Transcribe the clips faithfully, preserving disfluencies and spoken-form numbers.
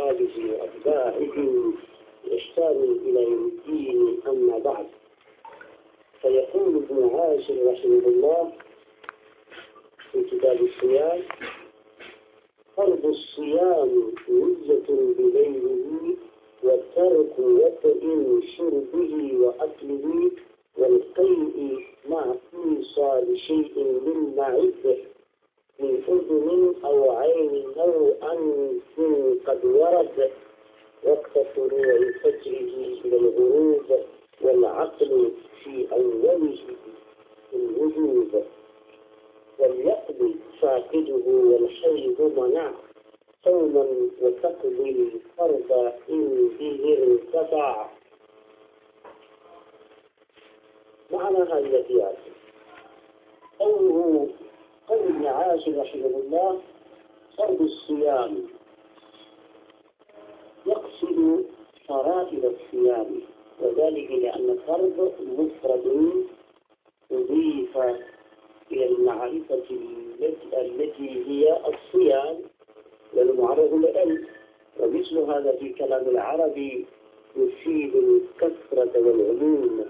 وأصحابه وأتباعه بإحسان إلى يوم الدين، أما بعد. فيقول ابن عاشر رحمه الله في كتاب الصيام: فرض الصيام نية بليله، والترك وطئ شربه وأكله، والقيء مع إيصال شيء من معده من أذن أو عين أو أنف قد ورد وقت طلوع فجره إلى الغروب، والعقل في أوله الوجوب، وليقضي فاقده والحيض منع صوما وتقضي الفرض إن به ارتفع. معنى هذه الأبيات قوله قول ابن عاشر رحمه الله: فرض الصيام، يقصد فرائض الصيام، وذلك لأن فرض مفرد أضيف إلى المعرفة التي هي الصيام والمعرض لألف، ومثل هذا في كلام العرب يفيد الكثرة والعموم.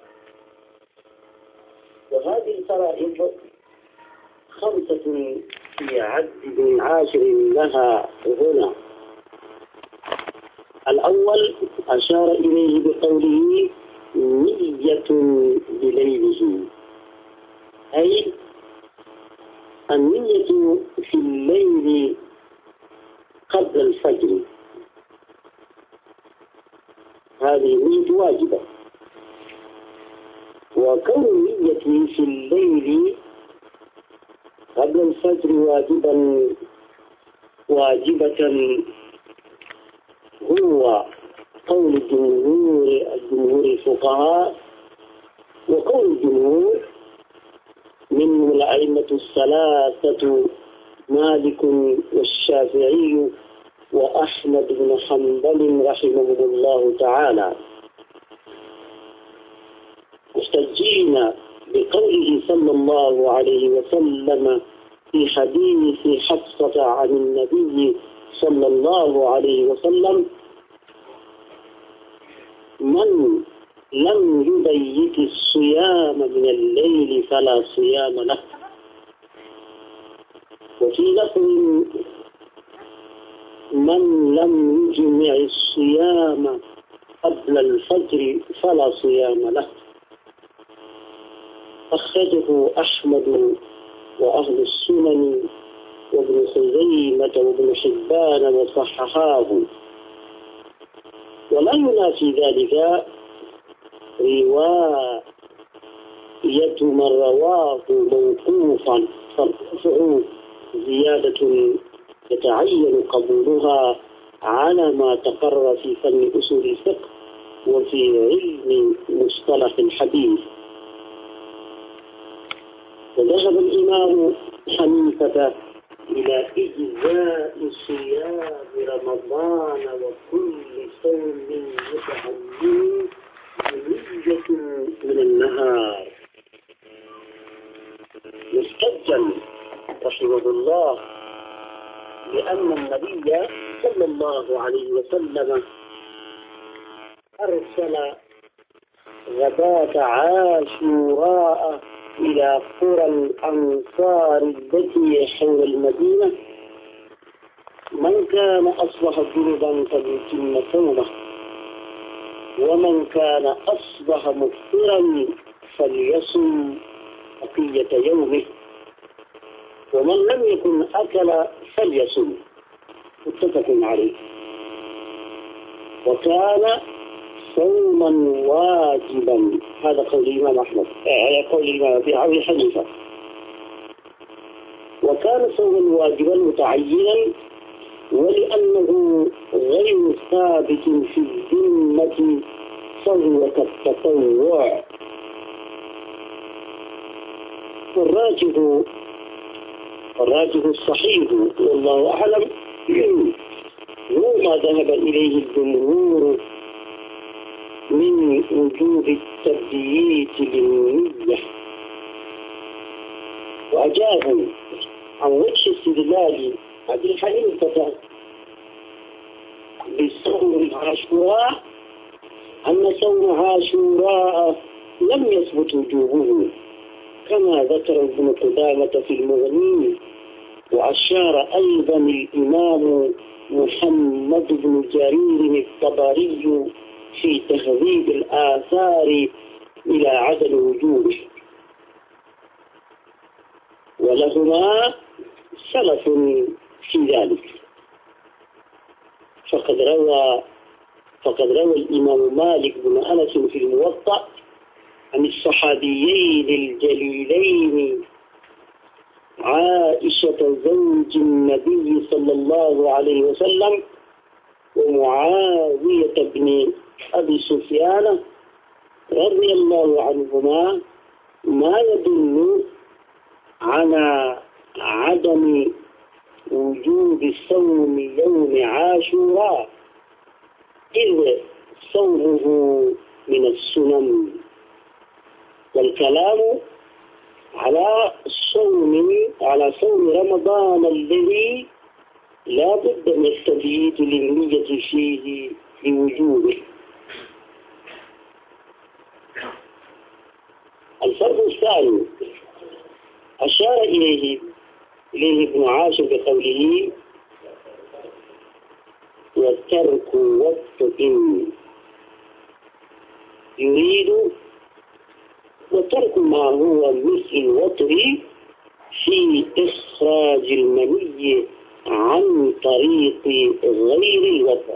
وهذه الفرائض خمسة في عد ابن عاشر لها هنا. الأول أشار إليه بقوله نية بليله، أي النية في الليل قبل الفجر، هذه نية واجبة. وكون النية في الليل قبل الفجر واجبا واجبة هو قول الجمهور الجمهور الفقهاء، وقول الجمهور منهم الأئمة الثلاثة مالك والشافعي وأحمد بن حنبل رحمهم الله تعالى، مستجين بقوله صلى الله عليه وسلم في حديث حفصة عن النبي صلى الله عليه وسلم: من لم يبيت الصيام من الليل فلا صيام له. وفي لفظ: من لم يجمع الصيام قبل الفجر فلا صيام له. أخرجه أحمد وأهل السنن وابن خزيمة وابن حبان وصححاه. ولا ينافي ذلك رواية من رواه موقوفا، فالرفع زيادة يتعين قبولها على ما تقرر في فن أصول الفقه وفي علم مصطلح الحديث. وذهب الإمام حنيفة إلى إجزاء صيام رمضان وكل صوم متعين بنية من النهار، مستجل رحمه الله، لأن النبي صلى الله عليه وسلم أرسل غداة عاشوراء إلى قرى الأنصار التي حول المدينة: من كان أصبح جنبا فليتم صومه، ومن كان أصبح مفطرا فليصم بقية يومه، ومن لم يكن أكل فليصم. متفق عليه. وكان صوما واجبا، هذا قول الإمام أحمد، آه قول الإمام أبي حنيفة. وكان صوما واجبا متعينا، ولأنه غير ثابت في الذمة فهو كالتطوع. والراجح الراجح الصحيح والله أعلم هو ما ذهب إليه الجمهور من وجوب التبييت للنية. وأجابوا عن وجه استدلال أبي حنيفة بصوم عاشوراء أن صوم عاشوراء لم يثبت وجوبه كما ذكر ابن قدامة في المغني، وأشار أيضا الإمام محمد بن جرير الطبري في تهذيب الآثار إلى عدم وجوبه، ولهما سلف في ذلك. فقد روى فقد روى الإمام مالك بن أنس في الموطأ عن الصحابيين الجليلين عائشة زوج النبي صلى الله عليه وسلم ومعاوية بن أبي سفيان رضي الله عنهما ما يدل على عدم وجوب صوم يوم عاشوراء، إذ صومه من السنن، والكلام على صوم على صوم رمضان الذي لا بد من التبييت للنية فيه لوجوبه. الفرق الثاني أشار إليه إليه ابن عاشر بقوله والترك وقت يريد، وترك ما هو مثل الوتر في إخراج المني عن طريق غير الوتر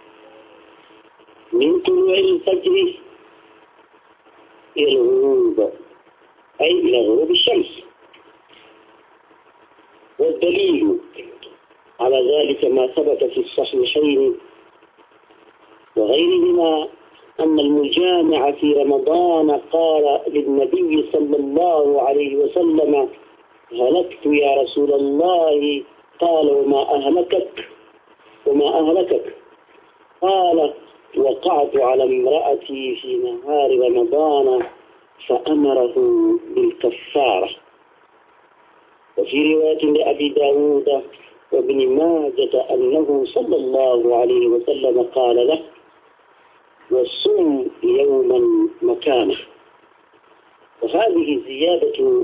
من طلوع الفجر إلى الغروب، أي إلى غروب الشمس. والدليل على ذلك ما ثبت في الصحيحين وغيرهما أن المجامع في رمضان قال للنبي صلى الله عليه وسلم هلكت يا رسول الله، قال وما أهلكك وما أهلكك قال وقعت على امرأتي في نهار رمضان فأمره بالكفارة. وفي رواية لأبي داود وابن ماجة أنه صلى الله عليه وسلم قال له والصوم يوما مكانه. وهذه زيادة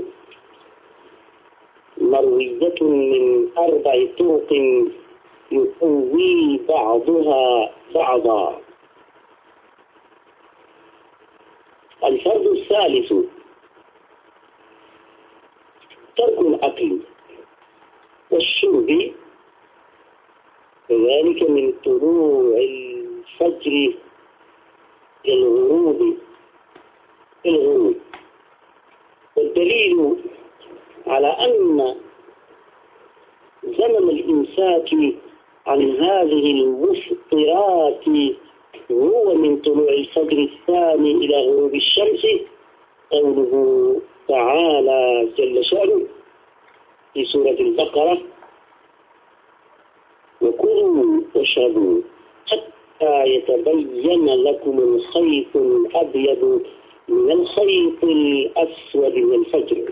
مروية من أربع طرق يقوي بعضها بعضا. الفرد الثالث ترك الأكل والشرب، وذلك من طلوع الفجر إلى الغروب الغروب. والدليل على أن زمن الإمساك عن هذه المفطرات هو من طلوع الفجر الثاني إلى غروب الشمس قوله تعالى جل شأنه في سورة البقرة وكلوا واشربوا حتى يتبين لكم الخيط الأبيض من الخيط الأسود من الفجر،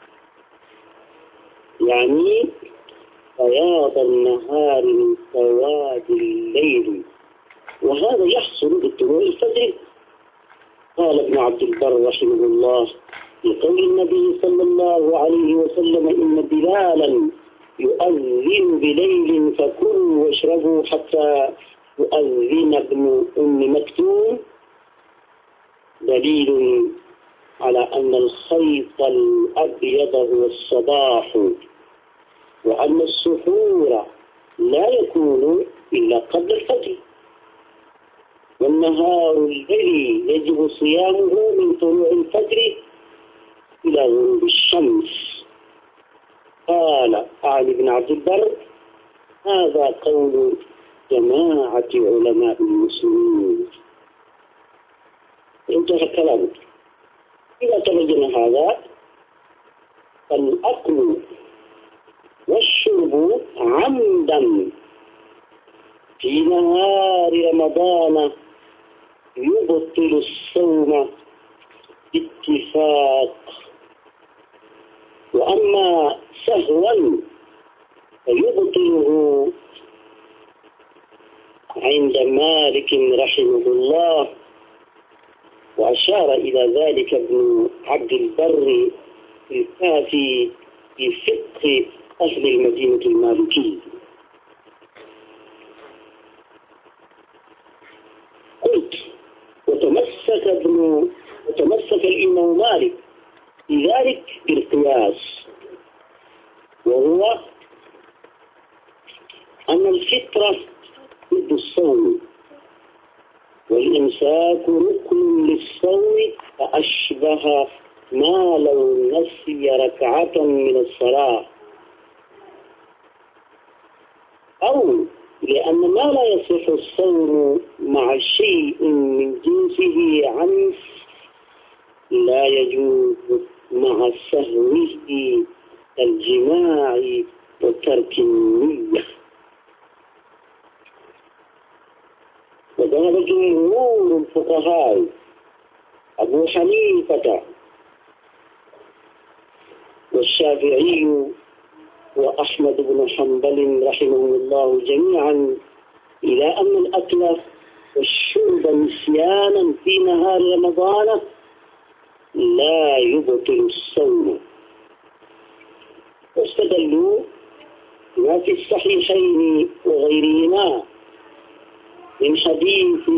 يعني بياض النهار من سواد الليل، وهذا يحصل بطلوع الفجر. قال ابن عبد البر رحمه الله لقول النبي صلى الله عليه وسلم إن بلالا يؤذن بليل فكلوا واشربوا حتى يؤذن ابن أم مكتوم، دليل على أن الخيط الأبيض هو الصباح، وأن السحور لا يكون إلا قبل الفجر، والنهار الذي يجب صيامه من طلوع الفجر إلى غروب الشمس. قال علي بن عبد البر هذا قول جماعة علماء المسلمين. انتهى كلامه. إذا تبين هذا فالأكل والشرب عمدا في نهار رمضان يبطل الصوم باتفاق، وأما سهوا فيبطله عند مالك رحمه الله، وأشار إلى ذلك ابن عبد البر الكافي في فقه أهل المدينة المالكي. قلت: وتمسك ابن وتمسك الإمام مالك في ذلك بالقياس، وهو أن الفطرة ضد الصوم، والإمساك ركن للصوم، فأشبه ما لو نسي ركعة من الصلاة، أو لأن ما لا يصح الصوم مع شيء من جنسه عنه لا يجوز مع سهوه الجماع وترك النية. وذهب جمهور الفقهاء أبو حنيفة والشافعي وأحمد بن حنبل رحمهم الله جميعا إلى أن الأكل والشرب نسيانا في نهار رمضان لا يبطل الصوم، واستدلوا ما في الصحيحين وغيرهما من حديث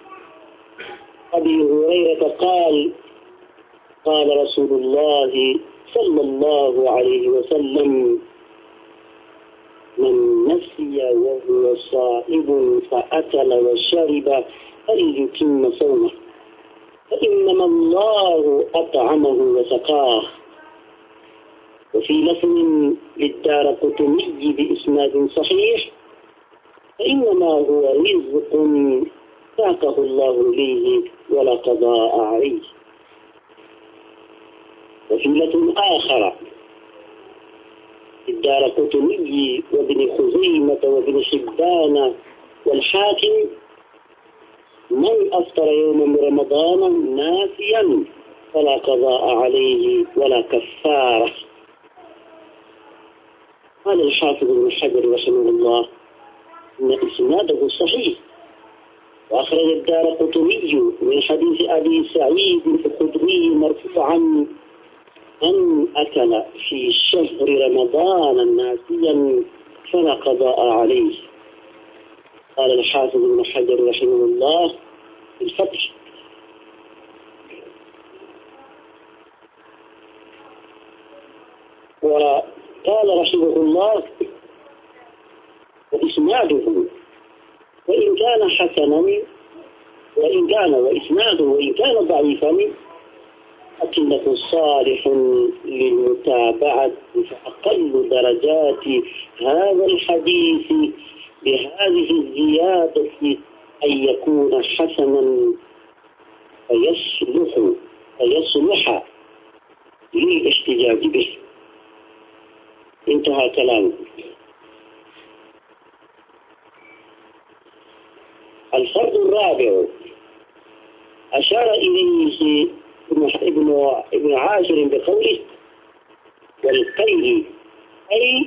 أبي هريرة قال: قال رسول الله صلى الله عليه وسلم: من نسي وهو صائم فأكل وشرب فليتم صومه، فإنما الله أطعمه وسقاه. وفي لفظ للدارقطني بإسناد صحيح: فإنما هو رزق ساقه الله إليه ولا قضاء عليه. وفي لفظ آخر للدارقطني وابن خزيمة وابن حبان والحاكم: من أفطر يوم من رمضان ناسيا فلا قضاء عليه ولا كفارة. قال الحافظ ابن حجر رحمه الله إن إسناده صحيح، وأخرج الدارقطني من حديث أبي سعيد الخدري مرفوعا: من أكل في شهر رمضان ناسيا فلا قضاء عليه. قال الحافظ ابن حجر رحمه الله في الفتح: وقال رحمه الله: وإسناده وإن كان حسنا وإن كان وإسناده وإن كان ضعيفا لكنه صالح للمتابعة، فأقل درجات هذا الحديث بهذه الزيادة أن يكون حسنا فيصلح فيصلح للاحتجاج به. انتهى كلامه. الفرد الرابع أشار إليه ابن ابن عاشر بقوله: والقيء أي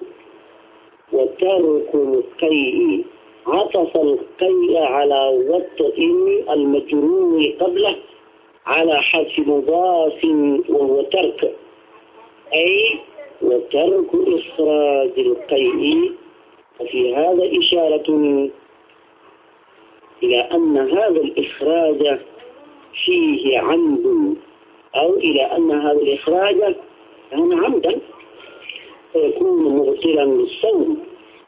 وترك القيء، عطف القيء على وطئ المجرور قبله على حذف مضاف وهو ترك، أي وترك إخراج القيء. وفي هذا إشارة إلى أن هذا الإخراج فيه عمد، أو إلى أن هذا الإخراج كان عمدا فيكون مبطلا للصوم.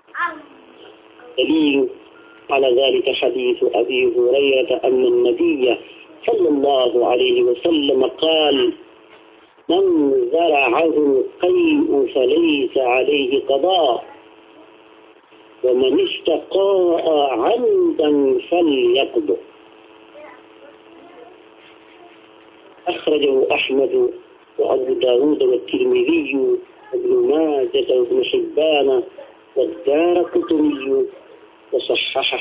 دليل على ذلك حديث أبي هريرة أن النبي صلى الله عليه وسلم قال: من زرعه القيء فليس عليه قضاء، ومن استقاء عمدا فليقض. أخرجه أحمد وأبو داود والترمذي وابن ماجه وابن حبان والدارقطني وصححه.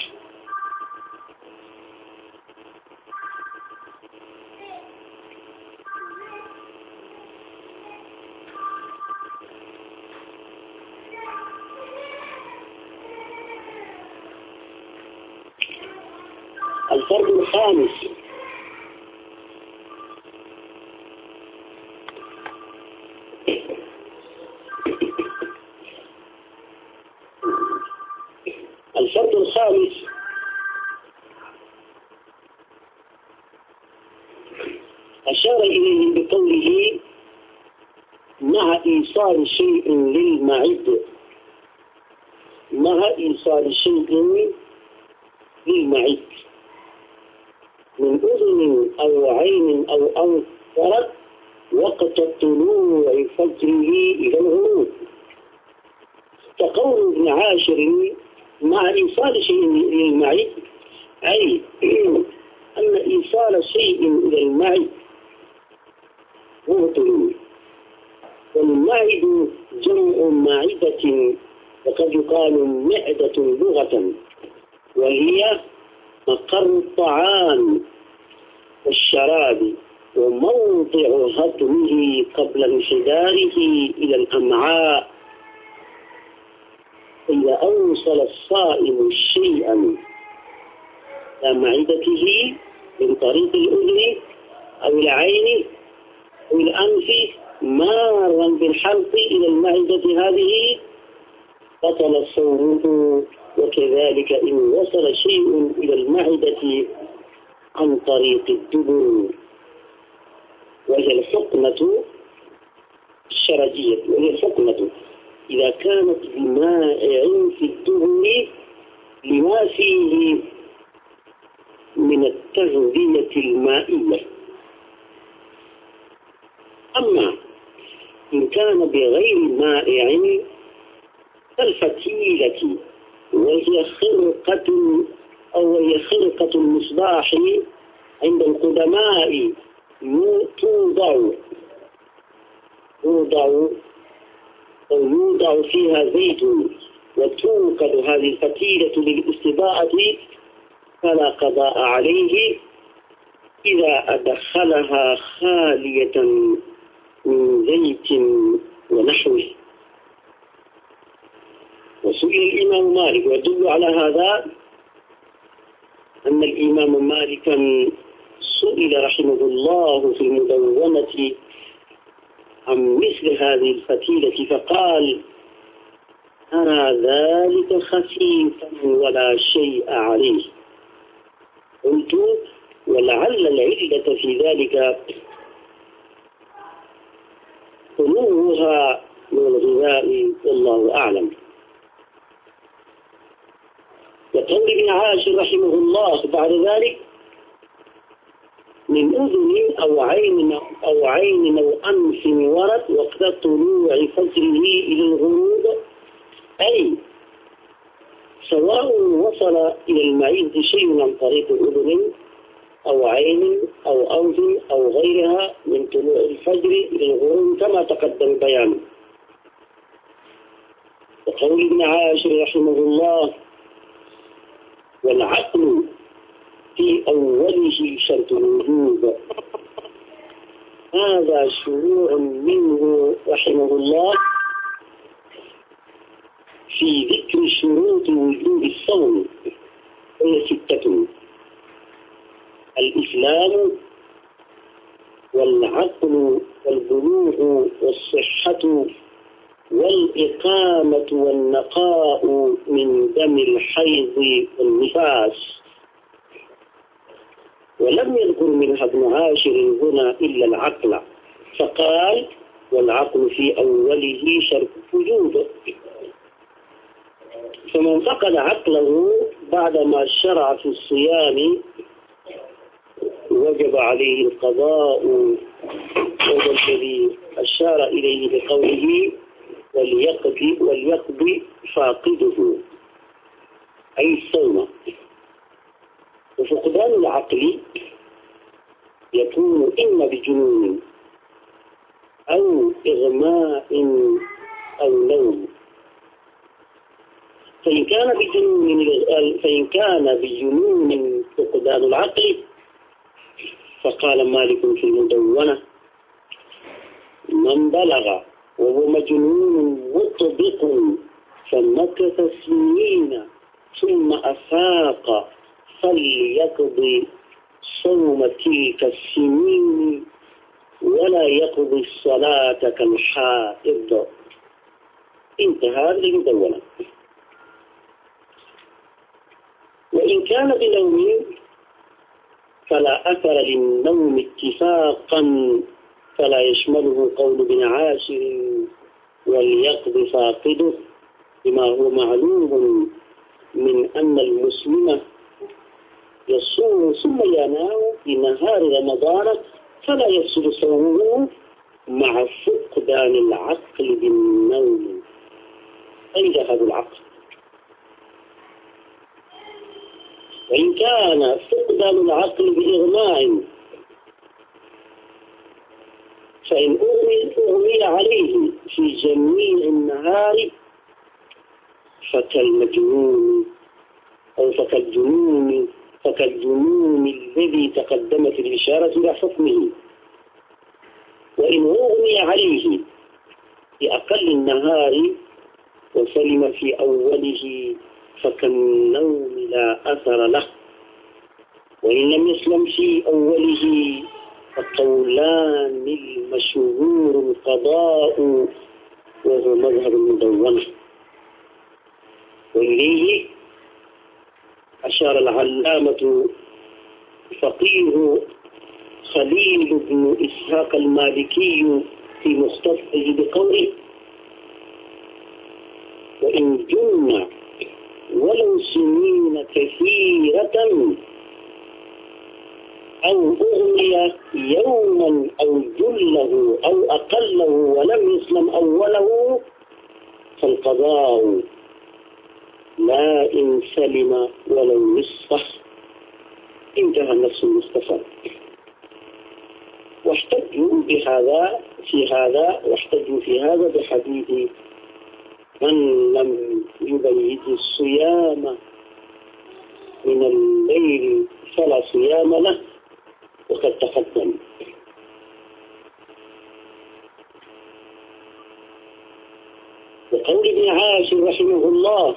الفرد الخامس الفرد الخامس أشار إليه بقوله مع إيصال شيء للمعد، مع إيصال شيء للمعد من أذن أو عين أو أنف فرد وقت طلوع فجره إلى الغروب. كقول ابن عاشر مع إيصال شيء للمعد، أي أن إيصال شيء إلى المعد هو طلوع. والمعد جمع معدة، وقد يقال معدة لغة، وهي مقر الطعام والشراب وموضع هضمه قبل انحداره إلى الأمعاء. إذا أوصل الصائم شيئا إلى معدته من طريق الأذن أو العين أو الأنف مارا بالحلق إلى المعدة هذه بطل صومه. وكذلك إن وصل شيء إلى المعدة عن طريق الدبر، وهي الحقنة الشرجية، وهي الحقنة إذا كانت بمائع في الدبر لما فيه من التغذية المائية. أما إن كان بغير مائع كالفتيلة، وهي خرقة أو وهي خرقة المصباح عند القدماء، توضع توضع أو يوضع فيها زيت وتوقد هذه الفتيلة للاستضاءة، فلا قضاء عليه إذا أدخلها خالية من زيت ونحوه. وسئل الإمام مالك، ويدل على هذا أن الإمام مالكا سئل رحمه الله في المدونة عن مثل هذه الفتيلة فقال: أرى ذلك خفيفا ولا شيء عليه. قلت: ولعل العلة في ذلك خلوها من الغذاء، والله أعلم. وقول ابن عاشر رحمه الله بعد ذلك: من أذن أو عين أو عين أو أنف ورد وقت طلوع فجره إلى الغروب، أي سواء وصل إلى المعدة شيء عن طريق أذن أو عين أو أنف أو غيرها من طلوع الفجر إلى الغروب كما تقدم بيانه. وقول ابن عاشر رحمه الله: والعقل في أوله شرط الوجوب. هذا شروع منه رحمه الله في ذكر شروط وجوب الصوم، وهي ستة: الإسلام والعقل والبلوغ والصحة والإقامة والنقاء من دم الحيض والنفاس. ولم يذكر منها ابن عاشر هنا إلا العقل، فقال: والعقل في أوله شرط وجوب. فمن فقد عقله بعدما شرع في الصيام وجب عليه القضاء، وهو الذي أشار إليه بقوله: وليقضي وليقضي فاقده، أي الصوم. وفقدان العقل يكون إما بجنون أو إغماء أو نوم. فإن كان بجنون فإن كان بجنون فقدان العقل، فقال مالك في المدونة: من بلغ وهو مجنون مطبق فمكث سنين ثم أفاق فليقضي صوم تلك السنين ولا يقضي الصلاة كالحائض. انتهى المدونة. وإن كان بنوم فلا أثر للنوم اتفاقا، فلا يشمله قول ابن عاشر وليقضي فاقده، بما هو معلوم من أن المسلم يصوم ثم ينام في نهار رمضان فلا يفسد صومه مع فقدان العقل بالنوم. أين ذهب العقل؟ وإن كان فقدان العقل بإغماء فإن أغمي عليه في جميع النهار فكالمجنون أو فكالجنون فكالجنون الذي تقدمت الإشارة إلى حكمه. وإن أغمي عليه في أقل النهار وسلم في أوله فكالنوم لا أثر له. وإن لم يسلم في أوله فقولان المشهور القضاء وهو مذهب المدونة. وإليه أشار العلامة فقيه خليل بن إسحاق المالكي في مختصره بقوله: وإن جن ولو سنين كثيرة أو أغمي يوما أو جله أو أقله ولم يسلم أوله فالقضاء لا إن سلم ولو نصفه. انتهى النص المستفاد. واحتجوا بهذا في هذا واحتجوا في هذا بحديث من لم يبيت الصيام من الليل فلا صيام له، وقد تقدم. وقول ابن عاشر رحمه الله: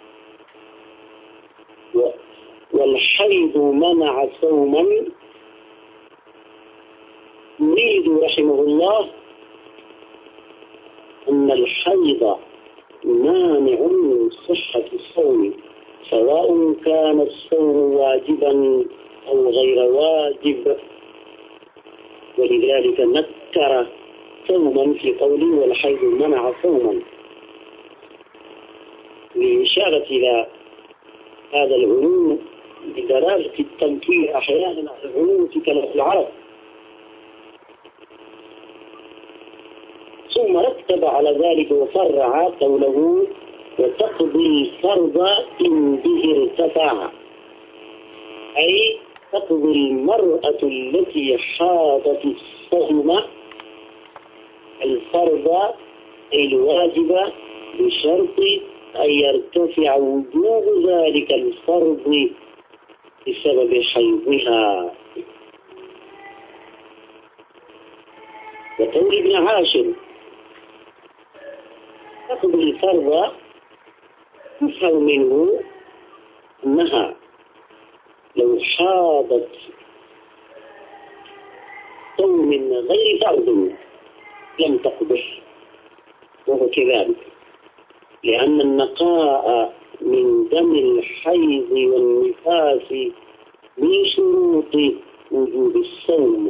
والحيض منع صوما، يريد رحمه الله أن الحيض مانع من صحة الصوم، سواء كان الصوم واجبا أو غير واجب. ولذلك نكر صوما في قوله والحيض منع صوما، لإشارة إلى هذا العلوم بدلالة التنكير أحيانا على العلوم في كلام العرب. ثم رتب على ذلك وفرع قوله: وتقضي الفرض إن به ارتفع، أي تقضي المرأة التي حاضت الصوم الفرض أي الواجب بشرط أن يرتفع وجوب ذلك الفرض بسبب حيضها. وقول ابن عاشر تقضي الفرض تفهم منه أنها لو حاضت صوم غير فرض لم تقضه، وهو كذلك، لأن النقاء من دم الحيض والنفاس من شروط وجوب الصوم.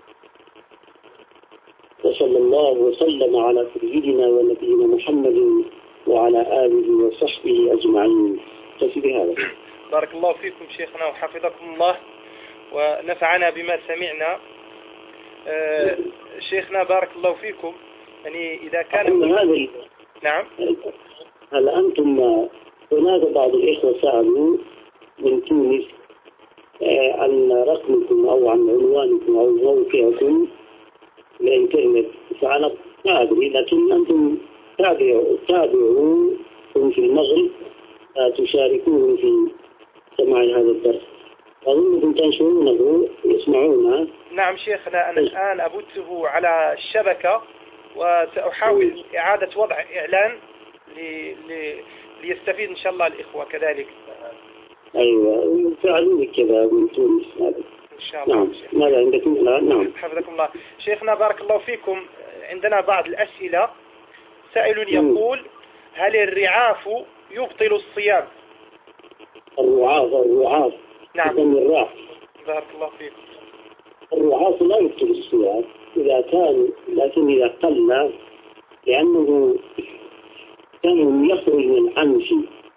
وصلى الله وسلم على سيدنا ونبينا محمد وعلى آله وصحبه أجمعين. ففي بهذا بارك الله فيكم شيخنا وحفظكم الله ونفعنا بما سمعنا. آه شيخنا بارك الله فيكم. يعني إذا كان هذا نعم. هل أنتم هناك بعض الإخوة سألوا من تونس عن رقمكم أو عن عنوانكم أو موقعكم الإنترنت، فأنا لا أدري، لكن أنتم تابعوا تابعوا في المغرب تشاركون في سماع هذا الدرس. أظنكم تنشرونه يسمعونه. نعم شيخنا، أنا الآن أبثه على الشبكة وسأحاول إعادة وضع إعلان لي... لي... ليستفيد إن شاء الله الإخوة كذلك. أيوة فعلوا كذا من تونس هذا. إن شاء الله. نعم. ماذا عندكم؟ لا نعم. حفظكم الله. شيخنا بارك الله فيكم، عندنا بعض الأسئلة. سائل يقول: هل الرعاف يبطل الصيام؟ الرعاف الرعاف نعم. من الراح. بارك الله فيكم. الرعاف لا يبطل الصيام إذا كان، لكن إذا قل، لأنه كان يخرج من الأنف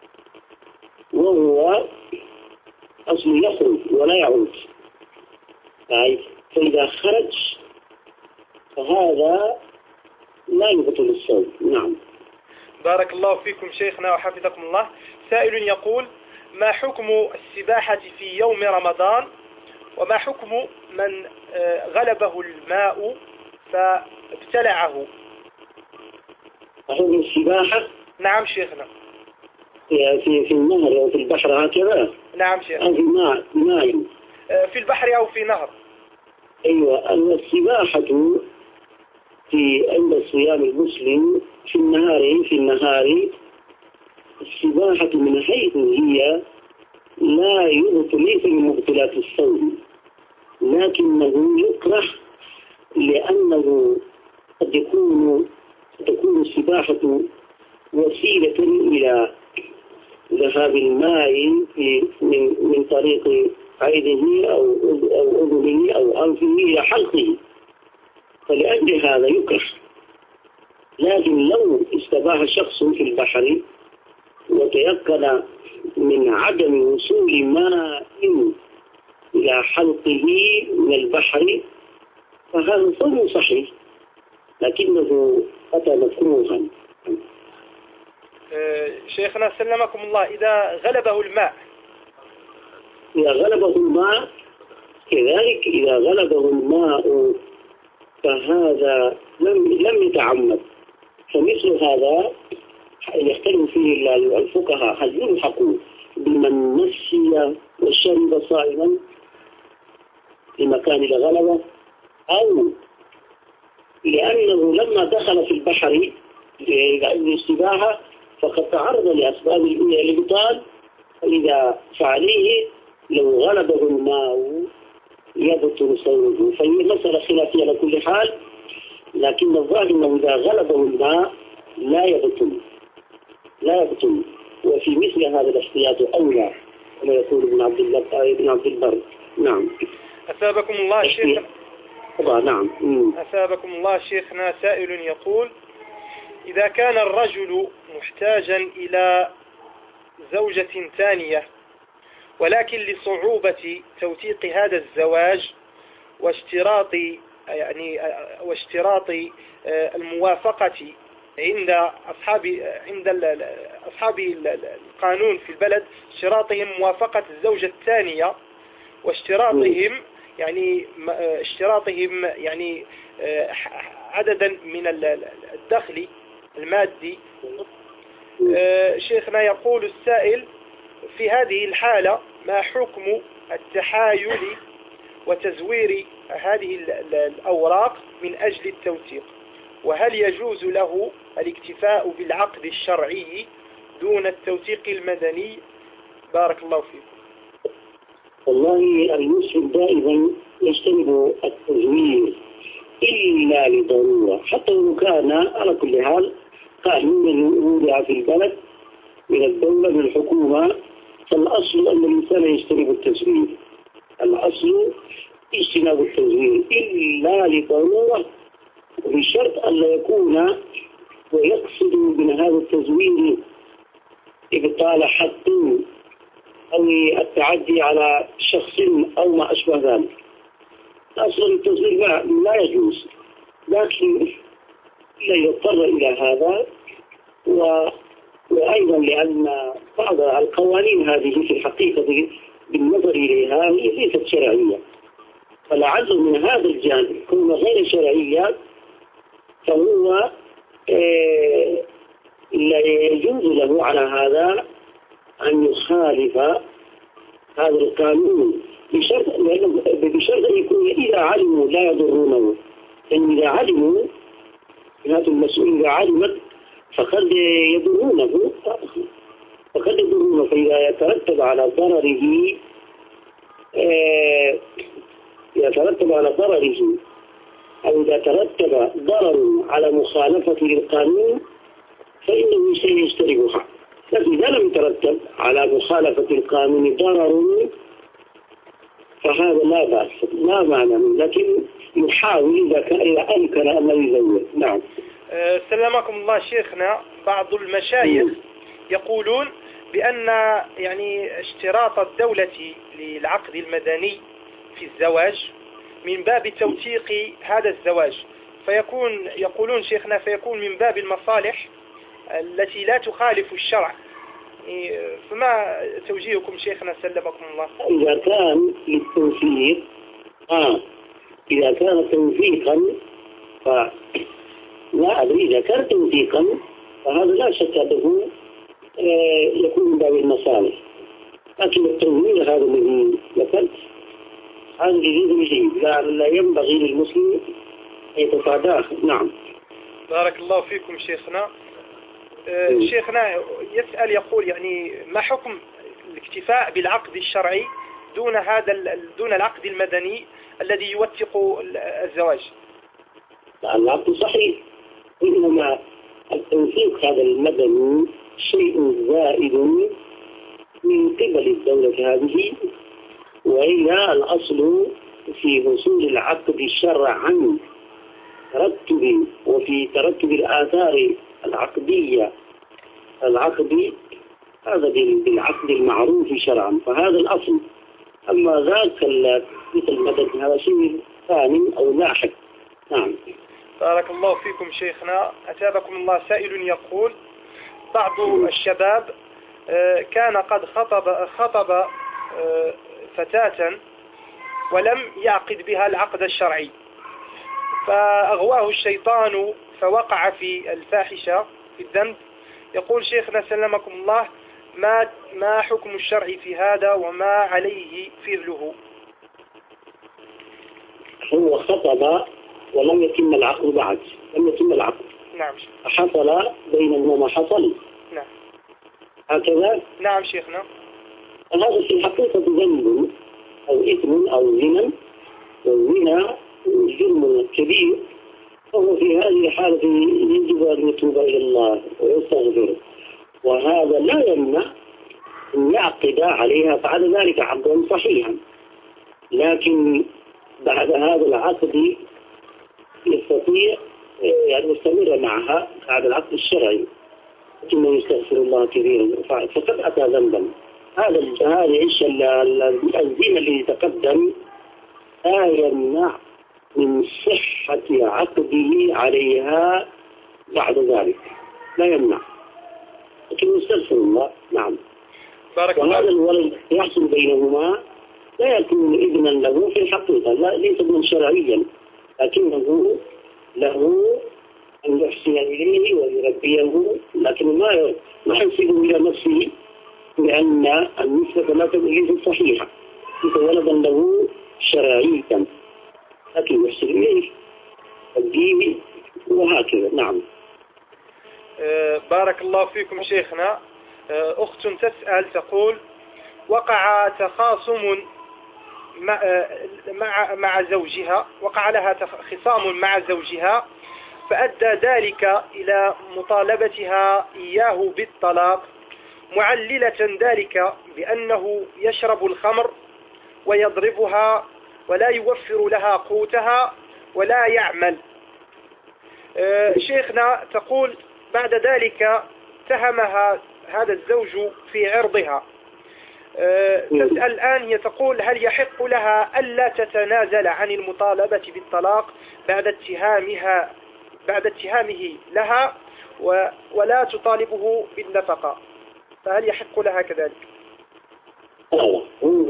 وهو أصل يخرج ولا يعود، فإذا خرج فهذا لا يبطل الصوم. نعم. بارك الله فيكم شيخنا وحفظكم الله. سائل يقول: ما حكم السباحة في يوم رمضان، وما حكم من غلبه الماء فابتلعه؟ حكم السباحة؟ نعم شيخنا. في في النهر أو في البحر هكذا؟ نعم شيخنا. أو في الماء ماء؟ في البحر أو في نهر. أيوة. السباحة في عند صيام المسلم في النهار في النهار السباحة من حيث هي لا يبطل، ليس من مبطلات الصوم، لكنه يكره لأنه قد يكون تكون السباحة وسيلة إلى ذهاب الماء في من من طريق عينه أو أو أذنه أو أنفه إلى حلقه، فلأجل هذا يكره. لكن لو استباح شخص في البحر وتيقن من عدم وصول ماء إلى حلقه من البحر فهذا صوم صحيح، لكنه أتى مكروها. شيخنا سلمكم الله، إذا غلبه الماء إذا غلبه الماء كذلك، إذا غلبه الماء فهذا لم لم يتعمد، فمثل هذا يختلف فيه الفقهاء: هل يلحق بمن نسي وشرب صائما في مكان الغلبة، أو لأنه لما دخل في البحر للسباحة فقد تعرض لأسباب الإبطال، فإذا فعليه لو غلبه الماء يبطل صومه. فهي مسألة خلافية على كل حال، لكن الظاهر أنه إذا غلبه الماء لا يبطل لا يبطل وفي مثل هذا الاحتياط أولى، كما يقول ابن عبد الله ابن عبد البر. نعم. أثابكم الله شيخنا. نعم. أثابكم الله شيخنا. سائل يقول: إذا كان الرجل محتاجا إلى زوجة ثانية، ولكن لصعوبة توثيق هذا الزواج واشتراط يعني واشتراط الموافقة عند أصحاب عند أصحاب القانون في البلد، اشتراطهم موافقة الزوجة الثانية واشتراطهم يعني اشتراطهم يعني عددا من الدخل المادي. شيخنا يقول السائل: في هذه الحالة ما حكم التحايل وتزوير هذه الأوراق من أجل التوثيق، وهل يجوز له الاكتفاء بالعقد الشرعي دون التوثيق المدني؟ بارك الله فيكم. والله المسلم دائما يجتنب التزوير إلا لضرورة، حتى لو كان على كل حال قانون وضع في البلد من الدولة من الحكومة، فالأصل أن الإنسان يجتنب التزوير. الأصل اجتناب التزوير إلا لضرورة، بشرط أن لا يكون ويقصد من هذا التزوير إبطال حق أو التعدي على شخص أو ما أشبه ذلك. أصلا التزوير لا يجوز، لكن لا يضطر إلى هذا. و... وأيضا لأن بعض القوانين هذه في الحقيقة بالنظر إليها هي ليست شرعية، فلعل من هذا الجانب كون غير شرعية فهو إيه لا يجوز له على هذا أن يخالف هذا القانون، بشرط بشرط أن يكون إذا علموا لا يضرونه، لأن إذا علموا هذا المسؤول إذا علمت فقد يضرونه، فقد يضرون، فإذا يترتب على ضرره آه يترتب على ضرره أو إذا ترتب ضرر على مخالفة للقانون فإنه سيجتنبها. لكن إذا لم يترتب على مخالفة القانون ضرر فهذا لا بأس، لا معنى منه، لكن يحاول إذا كان إذا أمكن أن يزود. نعم. أه سلمكم الله شيخنا، بعض المشايخ يقولون بأن يعني اشتراط الدولة للعقد المدني في الزواج من باب توثيق هذا الزواج، فيكون يقولون شيخنا فيكون من باب المصالح التي لا تخالف الشرع. فما توجيهكم شيخنا سلمكم الله؟ إذا كان للتوثيق آه إذا كان توثيقا ف لا أدري، إذا كان توثيقا فهذا لا شك أنه آه يكون من باب المصالح، لكن التمويل هذا الذي ذكرت هذا جديد جديد لا, لا ينبغي للمسلم أن يتفاداه. نعم. بارك الله فيكم شيخنا. آه شيخنا يسأل يقول يعني ما حكم الاكتفاء بالعقد الشرعي دون هذا دون العقد المدني الذي يوثق الزواج؟ العقد صحيح، إنما التوثيق هذا المدني شيء زائد من قبل الدولة هذه، وإلا الأصل في حصول العقد شرعا ترتب وفي ترتب الآثار العقدية العقد هذا بالعقد المعروف شرعا، فهذا الأصل. أما ذاك مثل المدد هذا شيء ثاني أو لاحق. نعم. بارك الله فيكم شيخنا. أتابكم الله سائل يقول بعض الشباب كان قد خطب خطب فتاة ولم يعقد بها العقد الشرعي، فأغواه الشيطان فوقع في الفاحشة في الذنب. يقول شيخنا سلمكم الله ما ما حكم الشرع في هذا وما عليه فعله؟ هو خطب ولم يتم العقد بعد، لم يتم العقد. نعم. حصل بينهما ما حصل. نعم. هكذا؟ نعم شيخنا. هذا في الحقيقة ذنب أو إثم أو زنا، والزنا جرم كبير، فهو في هذه الحالة يجب أن يتوب إلى الله ويستغفره، وهذا لا يمنع أن يعقد عليها بعد ذلك عقدا صحيحا، لكن بعد هذا العقد يستطيع يعني يستمر معها بعد العقد الشرعي ثم يستغفر الله كثيرا فقد أتى ذنبا. هذا هذه الزنا الذي تقدم لا يمنع من صحة عقده عليها بعد ذلك، لا يمنع، لكن يستغفر الله. نعم. بارك وهذا الولد يحصل بينهما لا يكون إذنا له في الحقيقة، لا ليس ابنا شرعيا، لكنه له أن يحسن إليه ويربيه، لكن ما ما ينسبه إلى نفسه لأن النسبة لا تكون صحيحة، ليس ولدا له شرعيا، لكن يحسن إليه الدين وهكذا. نعم. بارك الله فيكم شيخنا. أخت تسأل تقول وقع تخاصم مع مع زوجها، وقع لها خصام مع زوجها، فأدى ذلك إلى مطالبتها إياه بالطلاق، معللة ذلك بأنه يشرب الخمر ويضربها ولا يوفر لها قوتها ولا يعمل. شيخنا تقول بعد ذلك اتهمها هذا الزوج في عرضها. تسأل الآن هي تقول هل يحق لها ألا تتنازل عن المطالبة بالطلاق بعد اتهامها بعد اتهامه لها ولا تطالبه بالنفقة، فهل يحق لها كذلك؟ هو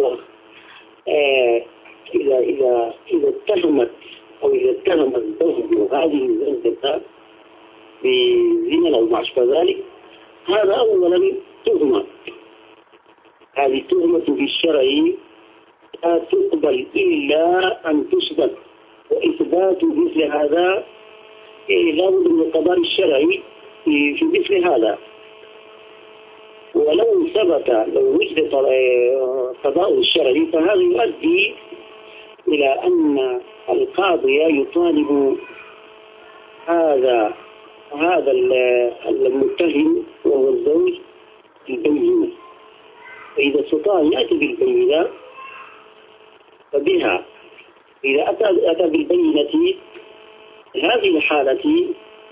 آه إذا إذا إذا اتهمت أو إذا اتهم الزوج هذه الزوجة بزنا أو ما أشبه ذلك، هذا أولا تهمة، هذه تهمة في الشرع لا تقبل إلا أن تثبت، وإثبات مثل هذا لا بد من القضاء الشرعي في مثل هذا. ولو ثبت لو وجد قضاء الشرعي فهذا يؤدي إلى أن القاضي يطالب هذا هذا المتهم وهو الزوج بالبينة، فإذا استطاع يأتي بالبينة فبها، إذا أتى, أتى بالبينة هذه الحالة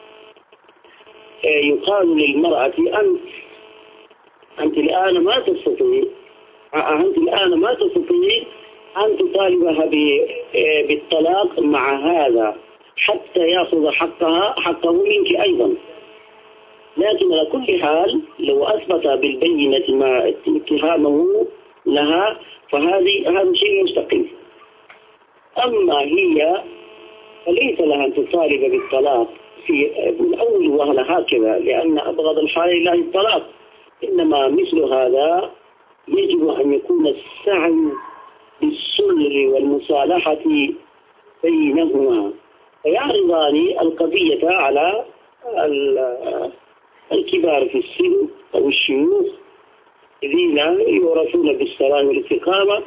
يقال للمرأة أنت أنت الآن ما تستطيع أنت الآن ما تستطيع أن تطالبها بالطلاق مع هذا حتى يأخذ حقها حقه منك أيضا. لكن على كل حال لو أثبت بالبينة ما اتهامه لها فهذه هذا شيء مستقيم. أما هي فليس لها أن تطالب بالطلاق في الأول وهل هكذا، لأن أبغض الحال إلى الطلاق، إنما مثل هذا يجب أن يكون السعي بالصلح والمصالحة بينهما، فيعرضان القضية على الكبار في السن أو الشيوخ الذين يعرفون بالصلاة والاستقامة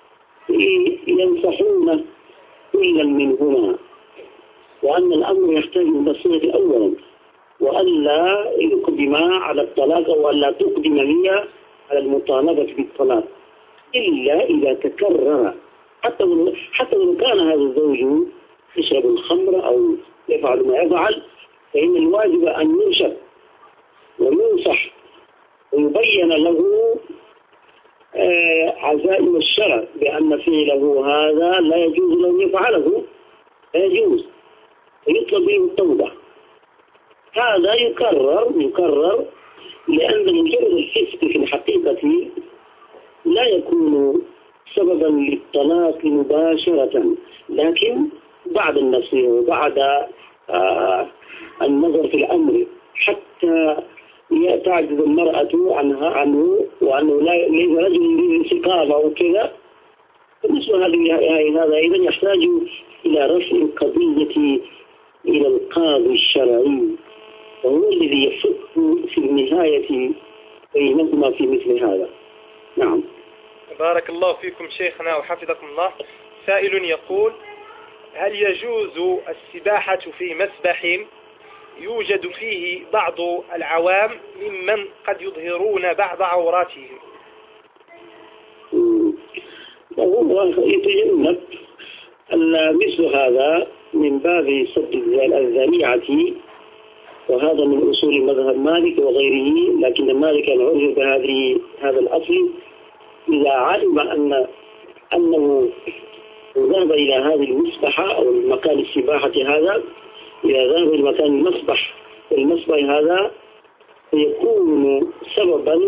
ينصحون كلا منهما، وأن الأمر يحتاج إلى الصلة أولا، وألا يقدم على الطلاق أو ألا تقدم هي على المطالبة بالطلاق إلا إذا تكرر، حتى حتى لو كان هذا الزوج يشرب الخمر أو يفعل ما يفعل، فإن الواجب أن ينشر وينصح ويبين له عزائم الشرع بأن فعله هذا لا يجوز له أن يفعله، لا يجوز، ويطلب منه التوبة. هذا يكرر يكرر لأن مجرد الفسق في الحقيقة لا يكون سببا للطلاق مباشرة، لكن بعد النصيحة وبعد آه النظر في الأمر حتى تعجز المرأة عنها عنه وأنه لا ليس رجل بالاستقامة وكذا، فمثل هذا هذا أيضا يحتاج إلى رفع القضية إلى القاضي الشرعي، وهو الذي يفك في النهاية بينهما في مثل هذا. نعم. بارك الله فيكم شيخنا وحفظكم الله. سائل يقول: هل يجوز السباحة في مسبح يوجد فيه بعض العوام ممن قد يظهرون بعض عوراتهم؟ وهو يتجنب مثل هذا من باب سد الذريعة، وهذا من أصول مذهب مالك وغيره، لكن مالك عرف بهذه هذا الأصل إذا علم أن أنه ذهب إلى هذه المسبحة أو المكان السباحة هذا، إذا ذهب إلى مكان المسبح المسبح هذا فيكون سببا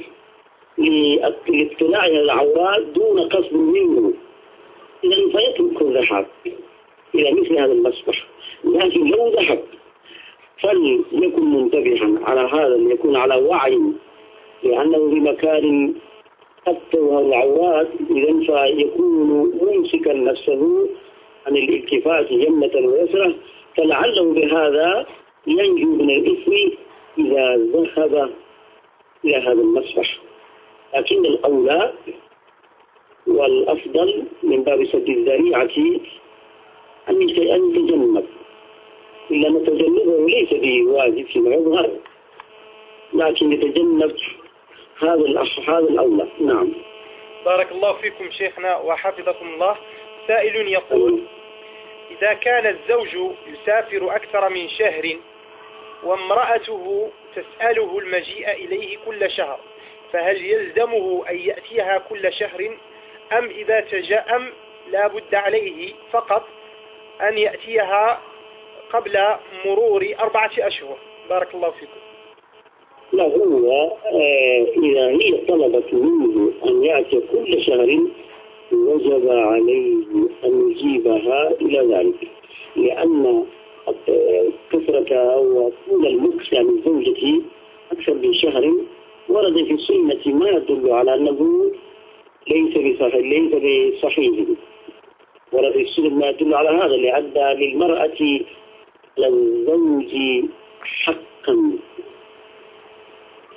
لاطلاع على العورات دون قصد منه، إذا فيترك الذهاب إلى مثل هذا المسبح. لكن لو ذهب فليكن منتبها على هذا، ليكون على وعي، لأنه بمكان قد تظهر العورات، إذا فيكون ممسكا نفسه عن الالتفات يمنة ويسرة، فلعله بهذا ينجو من الإثم إذا ذهب إلى هذا المسبح. لكن الأولى والأفضل من باب سد الذريعة أن يتجنب، إلا أن تجنبه ليس بواجب فيما يظهر، لكن يتجنب هذا هذا الأولى. نعم. بارك الله فيكم شيخنا وحفظكم الله. سائل يقول: إذا كان الزوج يسافر أكثر من شهر وامرأته تسأله المجيء إليه كل شهر، فهل يلزمه أن يأتيها كل شهر، أم إذا تجأم لا بد عليه فقط أن يأتيها قبل مرور أربعة أشهر؟ بارك الله فيكم. لا، هو إذا هي طلبت منه أن يأتي كل شهر وجب عليه أن يجيبها إلى ذلك، لأن كثرة أو طول المكس عن الزوجة أكثر من شهر ورد في السنة ما يدل على أنه ليس بصحيح ليس بصحيح ورد في السنة ما يدل على هذا، لأن للمرأة للزوج حقا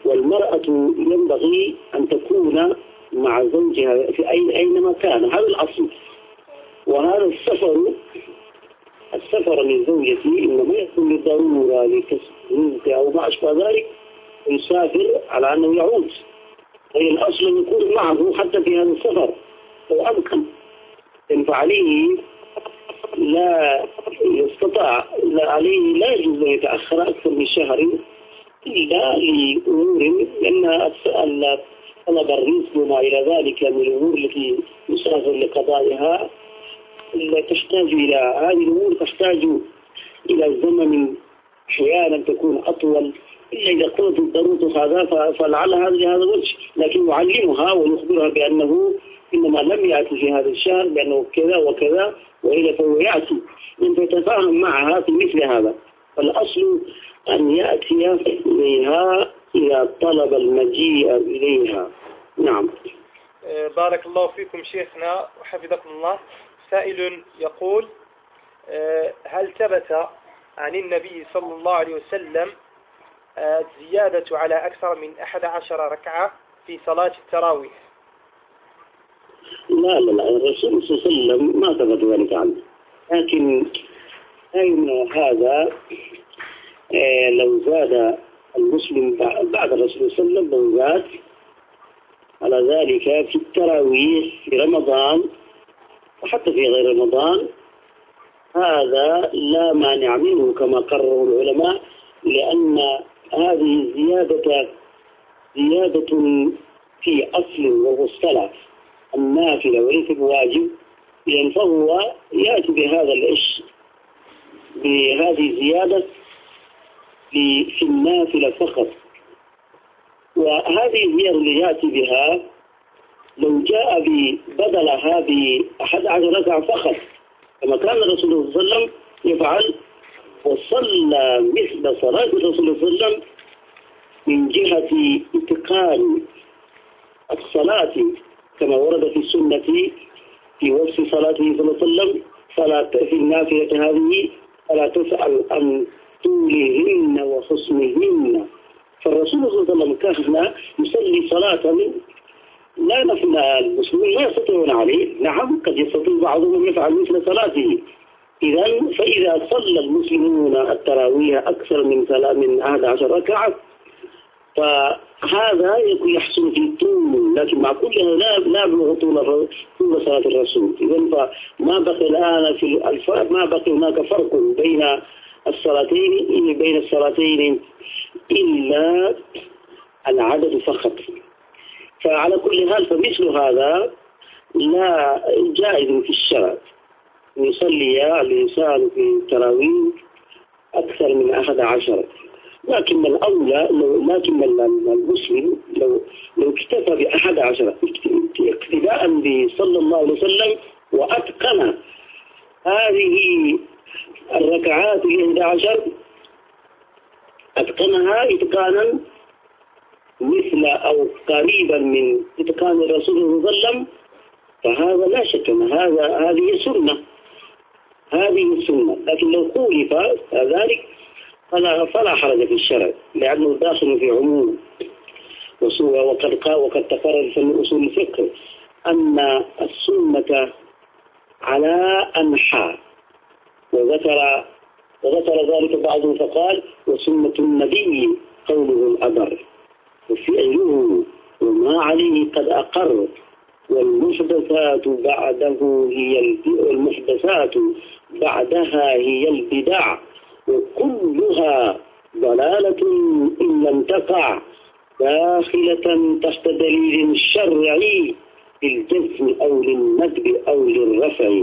والمرأة ينبغي أن تكون مع زوجها في أي أينما كان، هذا الأصل. وهذا السفر السفر للزوجة إنما يكون للضرورة لكسب أو ما أشبه ذلك، يسافر على أنه يعود، هي الأصل أن يكون معه حتى في هذا السفر لو أمكن. فعليه لا يستطاع لا عليه لا يجوز أن يتأخر أكثر من شهر إلا لأمور، لأن طلب الرزق وما إلى ذلك من الأمور التي يسافر لقضائها تحتاج إلى هذه الأمور، تحتاج إلى زمن أحيانا تكون أطول، إلا إذا قلت الضرورة هذا فلعل هذا لهذا الوجه، لكن يعلمها ويخبرها بأنه إنما لم يأتي في هذا الشهر لأنه كذا وكذا، وإلا فهو يأتي، أن تتفاهم معها في مثل هذا. فالأصل أن يأتي إليها إذا طلب المجيء إليها. نعم. بارك الله فيكم شيخنا وحفظكم الله. سائل يقول: هل ثبت عن النبي صلى الله عليه وسلم الزيادة على أكثر من أحد عشر ركعة في صلاة التراويح؟ لا لا لا، الرسول صلى الله عليه وسلم ما ثبت ذلك عنه، لكن أين هذا آه لو زاد المسلم بعد الرسول صلى الله عليه وسلم، لو زاد على ذلك في التراويح في رمضان وحتى في غير رمضان، هذا لا مانع منه كما قرره العلماء، لأن هذه الزيادة زيادة في أصل وهو الصلاة النافلة وليس بواجب، لأن فهو يأتي بهذا الإش بهذه الزيادة في النافلة فقط. وهذه الزيادة اللي يأتي بها لو جاء بدلها بأحد عشر ركعة فقط كما كان الرسول صلى الله عليه وسلم يفعل، وصلى مثل صلاة الرسول صلى الله عليه وسلم من جهة اتقان الصلاة كما ورد في السنة في وصف صلاته صلى الله عليه وسلم، فلا في النافلة هذه فلا تسأل عن طولهن وحسنهن. فالرسول صلى الله عليه وسلم كان يصلي صلاة لا نفل المسلمين لا يستطيعون عليه، نعم قد يستطيع بعضهم يفعل مثل صلاته. إذا فإذا صلى المسلمون التراويح أكثر من من أحد عشر ركعة فهذا يحصل في الطول، لكن مع كل هذا لا لا يبلغ طول طول صلاة الرسول. إذا فما بقي الآن في الفرق، ما بقي هناك فرق بين الصلاتين بين الصلاتين إلا العدد فقط. فعلى كل حال فمثل هذا لا جائز في الشرع أن يصلي الإنسان في التراويح أكثر من أحد عشر، لكن الأولى لكن المسلم لو لو اكتفى بأحد عشر اقتداء بصلى الله عليه وسلم وأتقن هذه الركعات الإحدى عشر، أتقنها إتقانا مثل أو قريبا من إتقان الرسول صلى الله عليه وسلم، فهذا لا شك أن هذا هذه سنة هذه السنة. لكن لو خولف ذلك فلا فلا حرج في الشرع، لأنه داخل في عموم. وقد وقد تقرر في أصول الفقه أن السنة على أنحاء، وذكر وذكر ذلك بعضهم فقال: وسنة النبي قوله الأبر وفعله وما عليه قد أقر، والمحدثات بعده هي المحدثات بعدها هي البدع، وكلها ضلالة إن لم تقع داخلة تحت دليل شرعي للجزم أو للندب أو للرفع.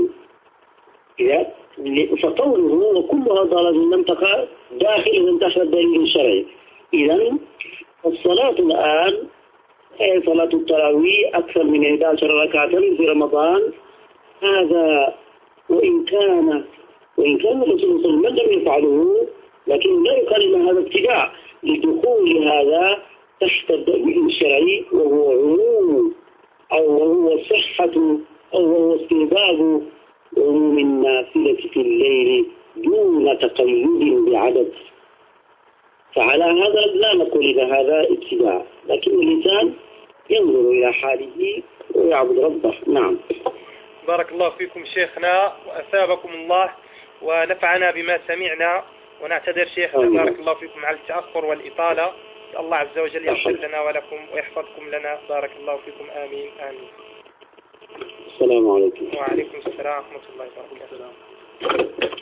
فقوله وكلها ضلالة لم تقع داخلة تحت دليل شرعي. إذن الصلاة الآن هي صلاة التراويح أكثر من إحدى عشرة ركعة في رمضان، هذا وإن كان وإن كان الرسول صلى الله عليه وسلم لم يفعله، لكن لا يقال هذا ابتداع لدخول هذا تحت الدليل الشرعي، وهو عموم أو وهو صحة أو وهو استهباب عموم النافلة في الليل دون تقيد بعدد. فعلى هذا لا نقول إذا هذا ابتداع، لكن الإنسان ينظر إلى حاله ويعبد ربه. نعم. بارك الله فيكم شيخنا وأثابكم الله ونفعنا بما سمعنا، ونعتذر شيخنا آمين. بارك الله فيكم على التأخر والإطالة. الله عز وجل يغفر لنا ولكم ويحفظكم لنا. بارك الله فيكم. آمين آمين. السلام عليكم. وعليكم السلام ورحمة الله وبركاته.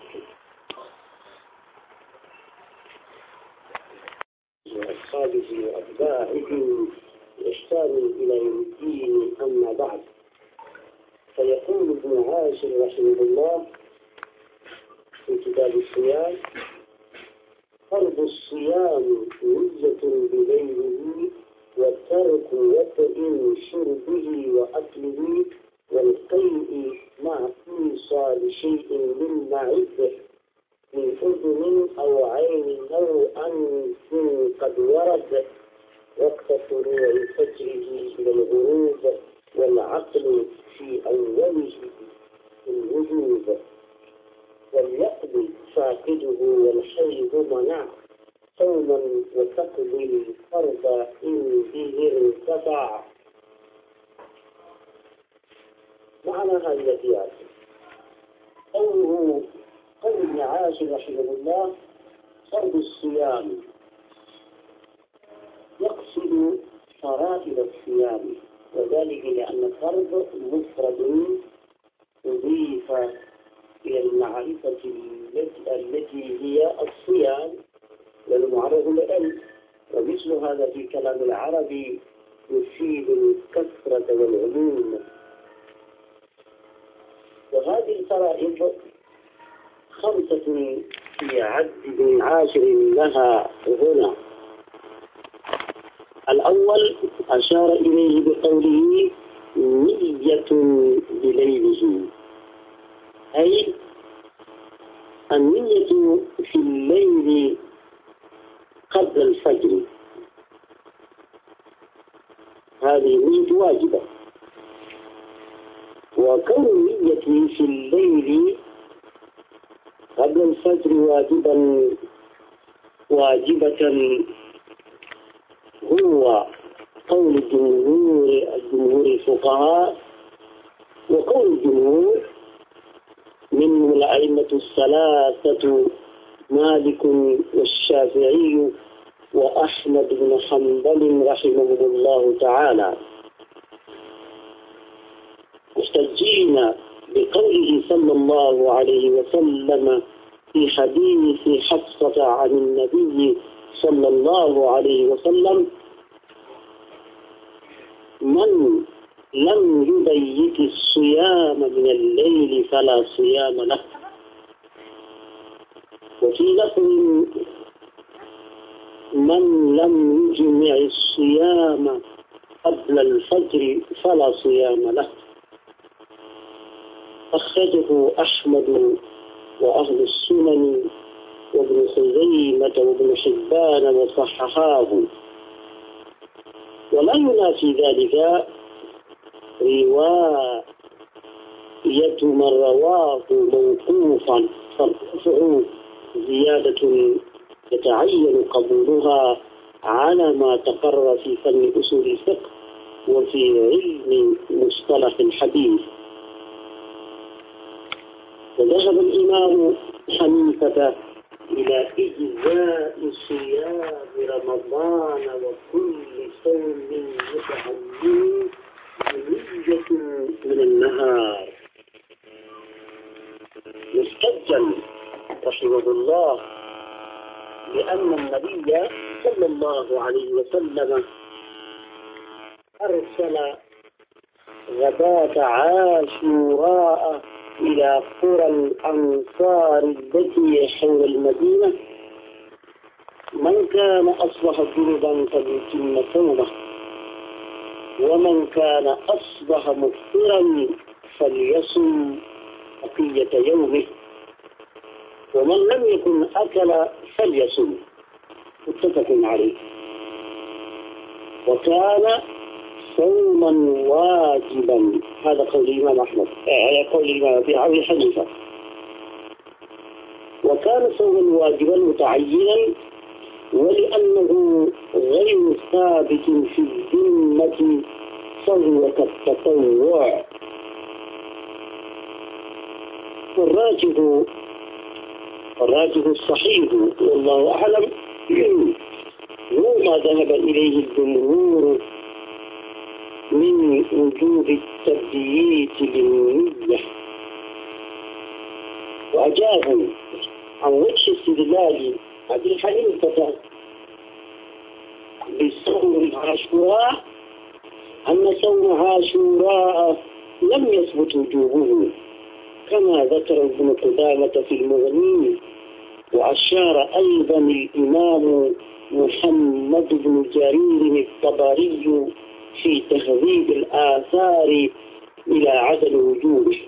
وأصحابه وأتباعه إحسان إلى يوم الدين. أما بعد، فيقول ابن عاشر رحمه الله في كتاب الصيام: فرض الصيام نية بليله، والترك وطئ شربه وأكله، والقيء مع إيصال شيء من معده من أذن أو عين أو أنف قد ورد وقت طلوع فجره إلى الغروب، والعقل في أوله الوجوب، وليقضي فاقده والحيض منع صوما وتقضي الفرض إن به ارتفع. معنى هذه الأبيات قوله قول ابن عاشر رحمه الله: فرض الصيام، يقصد فرائض الصيام، وذلك لأن الفرض مفرد أضيف إلى المعرفة التي هي الصيام والمعرض للعلم، ومثل هذا في كلام العربي يفيد الكثرة والعموم. وهذه الفرائض خمسة في عد ابن عاشر لها هنا. الأول أشار إليه بقوله: نية بليله، أي النية في الليل قبل الفجر. هذه النية واجبة، وكون النية في الليل قبل الفجر واجبا واجبة هو قول الجمهور الجمهور الفقهاء، وقول الجمهور منهم الأئمة الثلاثة مالك والشافعي وأحمد بن حنبل رحمهم الله تعالى، مستجين بقوله صلى الله عليه وسلم في حديث حفصة عن النبي صلى الله عليه وسلم: من لم يبيت الصيام من الليل فلا صيام له. وفي لفظ: من لم يجمع الصيام قبل الفجر فلا صيام له. أخرجه أحمد وأهل السنن وابن خزيمة وابن حبان وصححاه. ولا ينافي ذلك رواية من رواه موقوفا، فالرفع زيادة يتعين قبولها على ما تقرر في فن أصول الفقه وفي علم مصطلح الحديث. وذهب الإمام حنيفة إلى إجزاء صيام رمضان وكل صوم متعين بنية من النهار، مستجل رحمه الله لأن النبي صلى الله عليه وسلم أرسل غداة عاشوراء إلى قرى الأنصار التي حول المدينة: من كان أصبح جنبا فليتم صومه، ومن كان أصبح مفطرا فليصم بقية يومه، ومن لم يكن أكل فليصم. متفق عليه. وكان صوما واجبا. هذا قول الإمام أحمد، آه قول الإمام أبي حنيفة. وكان صوما واجبا متعينا ولأنه غير ثابت في الذمة فهو كالتطوع. والراجح الراجح الصحيح والله أعلم هو ما ذهب إليه الجمهور من وجوب التبييت للنية، وأجابوا عن وجه استدلال أبي حنيفة بصوم عاشوراء أن صوم عاشوراء لم يثبت وجوبه كما ذكر ابن قدامة في المغني، وأشار أيضا الإمام محمد بن جرير الطبري في تهذيب الآثار إلى عدم وجوبه،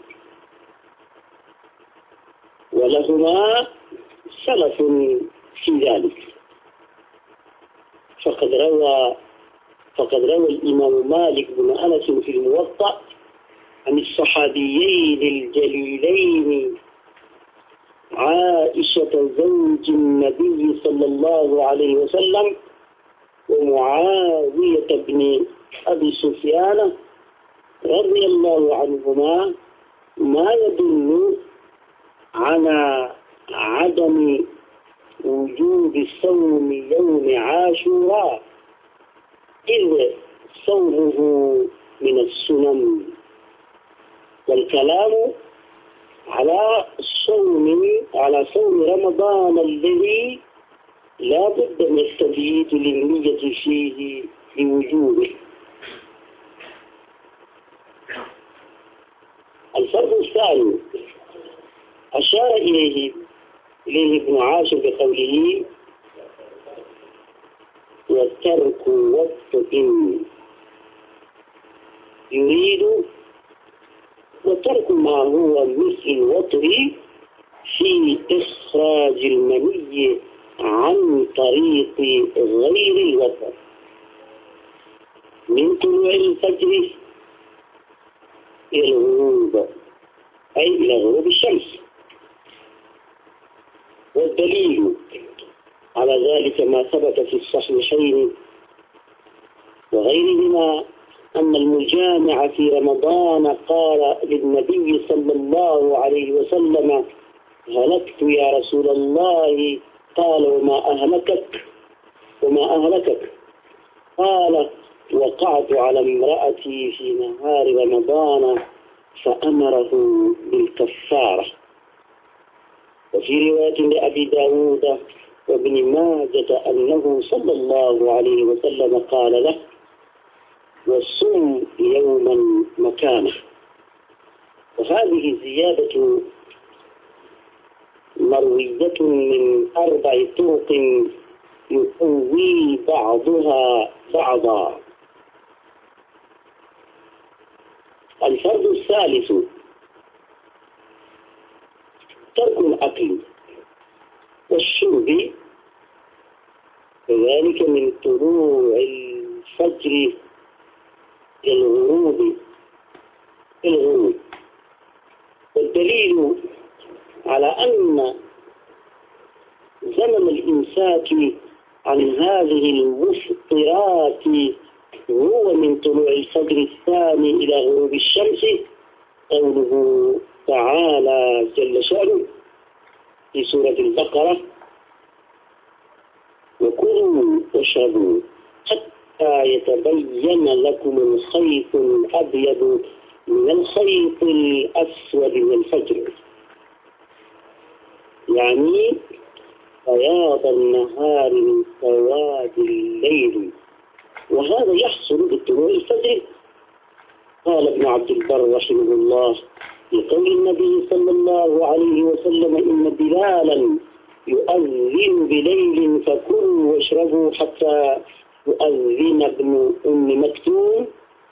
ولهما سلف في ذلك. فقد روى فقد روى الإمام مالك بن أنس في الموطأ عن الصحابيين الجليلين عائشة زوج النبي صلى الله عليه وسلم ومعاوية بن أبي سفيان رضي الله عنهما ما يدل على عدم وجوب صوم يوم عاشوراء، إذ صومه من السنن، والكلام على صوم على صوم رمضان الذي لا بد من التبييت للنية فيه لوجوبه. الفرق الثاني أشار إليه إليه ابن عاشر بقوله والترك وقت يريد وترك ما هو مثل الوتر في إخراج المني عن طريق غير الوتر من طلوع الفجر إلى الغروب، أي إلى غروب الشمس. والدليل على ذلك ما ثبت في الصحيحين وغيرهما أن المجامع في رمضان قال للنبي صلى الله عليه وسلم هلكت يا رسول الله، قال وما أهلكك وما أهلكك قال وقعت على امرأتي في نهار رمضان فأمره بالكفارة. وفي رواية لأبي داود وابن ماجة أنه صلى الله عليه وسلم قال له والصوم يوما مكانه. وهذه زيادة مروية من أربع طرق يقوي بعضها بعضا. الفرد الثالث ترك الأكل والشرب، وذلك من طلوع الفجر إلى الغروب الغروب. والدليل على أن زمن الإمساك عن هذه المفطرات هو من طلوع الفجر الثاني إلى غروب الشمس قوله تعالى جل شأنه في سورة البقرة وكلوا واشربوا حتى يتبين لكم الخيط الأبيض من الخيط الأسود من الفجر، يعني بياض النهار من سواد الليل، وهذا يحصل بطلوع الفجر. قال ابن عبد البر رحمه الله في قول النبي صلى الله عليه وسلم إن بلالا يؤذن بليل فكلوا واشربوا حتى يؤذن ابن أم مكتوم،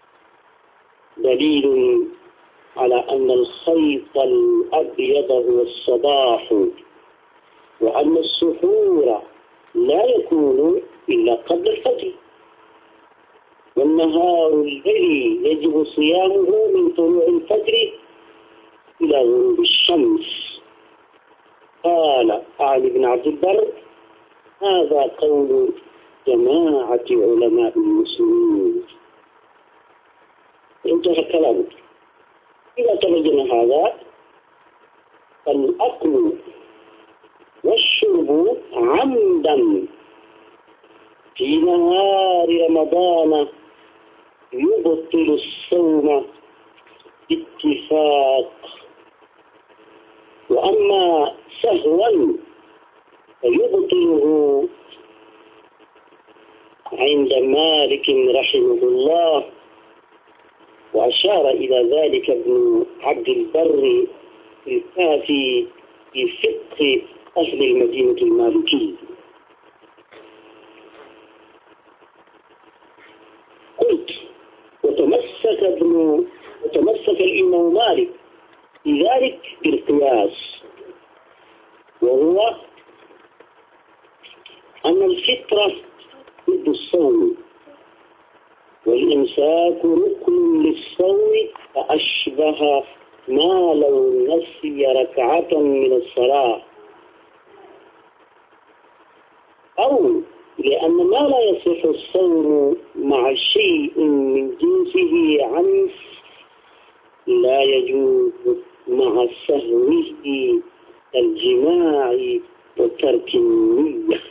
دليل على أن الخيط الأبيض هو الصباح، وأن السحور لا يكون إلا قبل الفجر، والنهار الذي يجب صيامه من طلوع الفجر إلى غروب الشمس. قال علي بن عبد البر هذا قول جماعة علماء المسلمين. انتهى كلامه. إذا تبين هذا فالأكل والشرب عمدا في نهار رمضان يبطل الصوم باتفاق، وأما سهوا فيبطله عند مالك رحمه الله، وأشار إلى ذلك ابن عبد البر الكافي في فقه أهل المدينة المالكي. قلت وتمسك ابن وتمسك الإمام مالك لذلك بالقياس، وهو أن الفطرة ضد الصوم، والإمساك ركن للصوم، فأشبه ما لو نسي ركعة من الصلاة، أو لأن ما لا يصح الصوم مع شيء من جنسه عنه لا يجوز مع سهوه الجماع وترك النية.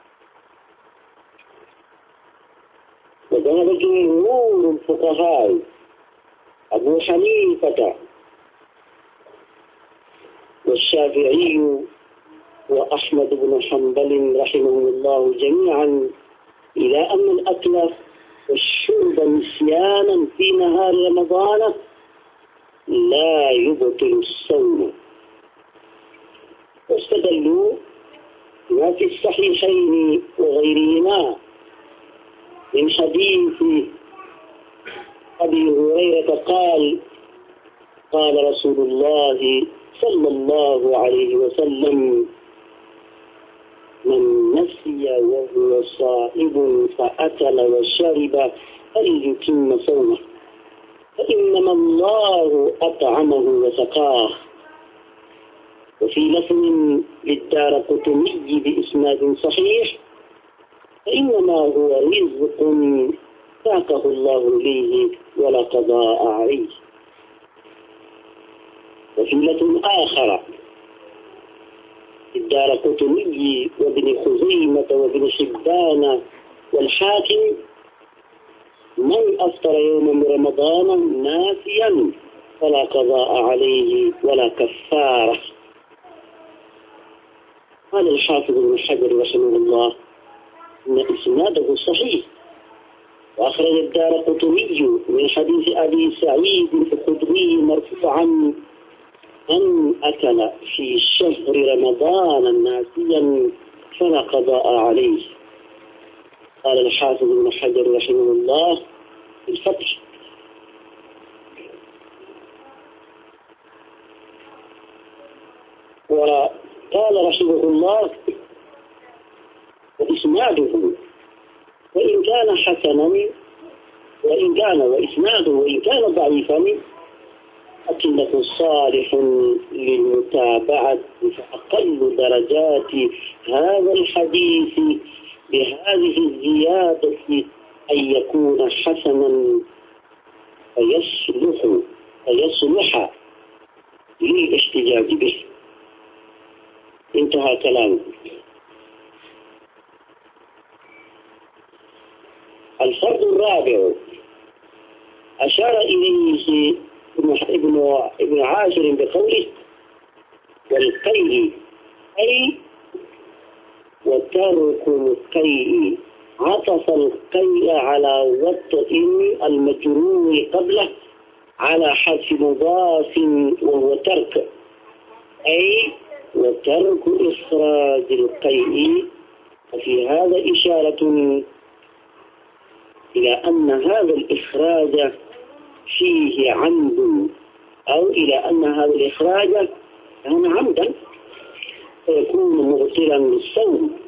وذهب جمهور الفقهاء أبو حنيفة والشافعي وأحمد بن حنبل رحمهم الله جميعا إلى أن الأكل والشرب نسيانا في نهار رمضان لا يبطل الصوم، واستدلوا ما في الصحيحين وغيرهما من حديث أبي هريرة قال قال رسول الله صلى الله عليه وسلم: من نسي وهو صائم فأكل وشرب فليتم صومه، فإنما الله أطعمه وسقاه. وفي لفظ للدارقطني بإسناد صحيح: فإنما هو رزق ساقه الله إليه ولا قضاء عليه. وفي لفظ آخر للدارقطني وابن خزيمة وابن حبان والحاكم: من أفطر يوما من رمضان ناسيا فلا قضاء عليه ولا كفارة. قال الحافظ ابن حجر رحمه الله إن إسناده صحيح، وأخرج الدارقطني من حديث أبي سعيد الخدري مرفوعا: من أكل في شهر رمضان ناسيا فلا قضاء عليه. قال الحافظ ابن حجر رحمه الله في الفتح: وقال رحمه الله: وإسناده وإن كان حسنا وإن كان وإسناده وإن كان ضعيفا لكنه صالح للمتابعة، فأقل درجات هذا الحديث بهذه الزيادة أن يكون حسنا فيصلح فيصلح للاحتجاج به. انتهى كلامه. الفرد الرابع أشار إليه ابن ابن عاشر بقوله: والقيء أي وترك القيء، عطف القيء على وطئ المجرور قبله على حذف مضاف وهو ترك، أي وترك إخراج القيء. وفي هذا إشارة إلى أن هذا الإخراج فيه عمد، أو إلى أن هذا الإخراج كان عمدا فيكون مبطلا للصوم.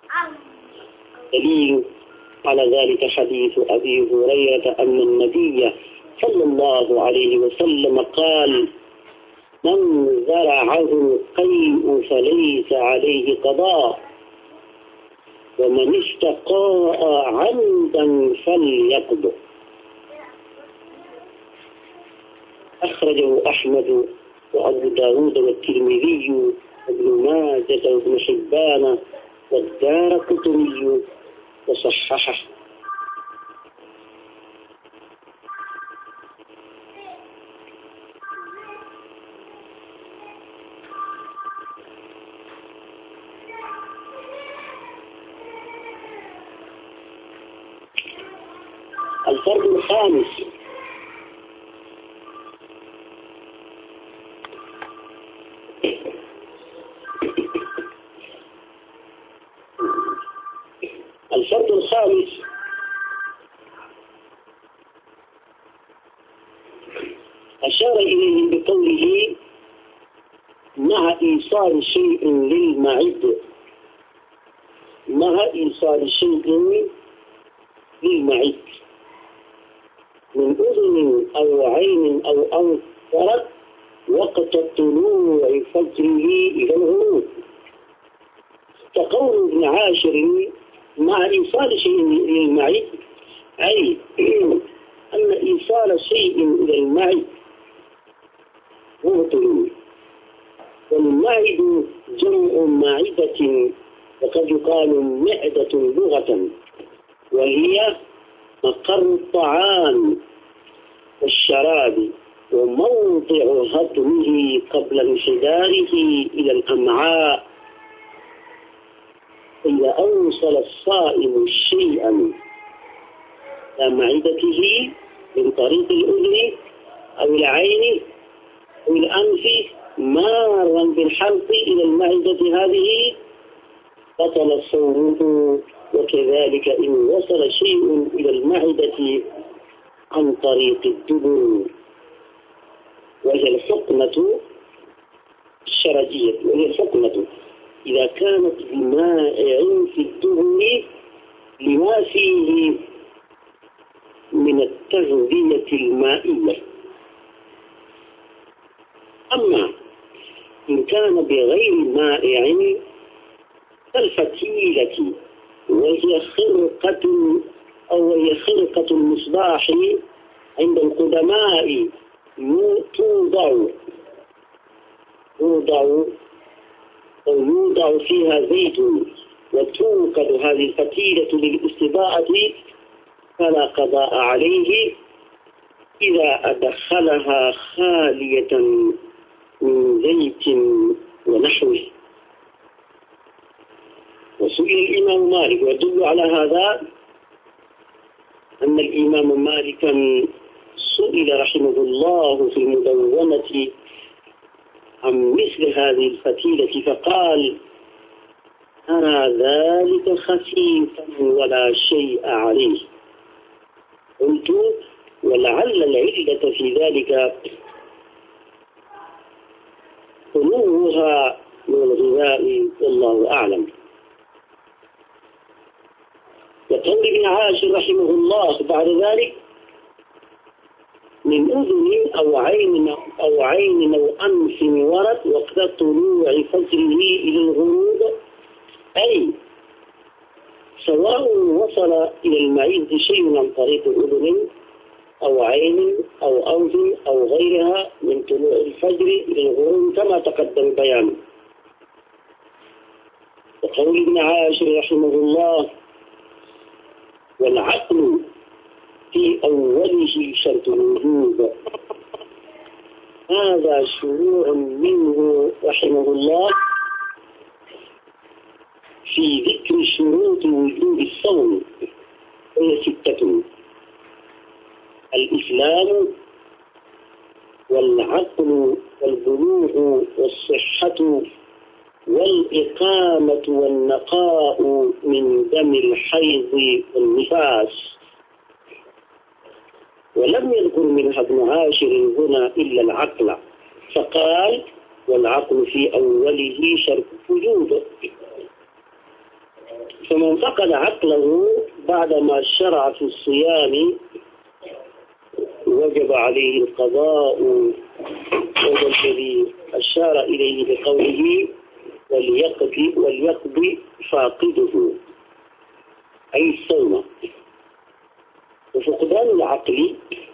دليل على ذلك حديث أبي هريرة أن النبي صلى الله عليه وسلم قال: من زرعه القيء فليس عليه قضاء. ومن استقاء عمدا فليقضه. أخرجه أحمد وأبو داود والترمذي وابن ماجه وابن حبان والدارقطني وصححه. الفرد الخامس: الفرد الخامس أشار إليه بقوله: مع إيصال شيء للمعد، مع إيصال شيء للمعد من أذن أو عين أو أنفرت وقت طلوع فجره إلى الغروب. كقول ابن عاشر: مع إيصال شيء للمعد، أي أن إيصال شيء إلى المعد هو طلوع. والمعد جمع معدة، وقد يقال معدة لغة، وهي مقر الطعام والشراب وموضع هضمه قبل انحداره إلى الأمعاء. إذا أوصل الصائم شيئا إلى معدته من طريق الأذن أو العين أو الأنف مارا بالحلق إلى المعدة هذه بطل صومه. وكذلك إن وصل شيء إلى المعدة عن طريق الدبر، وهي الحقنة الشرجية، وهي الحقنة إذا كانت بمائع في الدبر لما فيه من التغذية المائية. أما إن كان بغير مائع كالفتيلة، وهي خرقة أو وهي خرقة المصباح عند القدماء، توضع توضع أو يوضع فيها زيت وتوقد هذه الفتيلة للاستضاءة، فلا قضاء عليه إذا أدخلها خالية من زيت ونحوه. وسئل الإمام مالك، ويدل على هذا أن الإمام مالكا سئل رحمه الله في المدونة عن مثل هذه الفتيلة فقال: أرى ذلك خفيفا ولا شيء عليه. قلت: ولعل العلة في ذلك طلوعها من الغذاء، والله أعلم. وقول ابن عاشر رحمه الله بعد ذلك: من أذن أو عين أو عين أو أنف ورد وقت طلوع فجره إلى الغروب، أي سواء وصل إلى المعدة شيء عن طريق الأذن أو عين أو أنف أو غيرها من طلوع الفجر إلى الغروب كما تقدم بيانه. وقول ابن عاشر رحمه الله: والعقل في أوله شرط الوجوب. هذا شروع منه رحمه الله في ذكر شروط وجوب الصوم، وهي ستة: الإسلام والعقل والبلوغ والصحة والإقامة والنقاء من دم الحيض والنفاس. ولم يذكر منها ابن عاشر هنا إلا العقل، فقال: والعقل في أوله شرط وجوده. فمن فقد عقله بعدما شرع في الصيام وجب عليه القضاء، وهو الذي أشار إليه بقوله: وليقضي وليقضي فاقده. أي الصوم. وفقدان العقل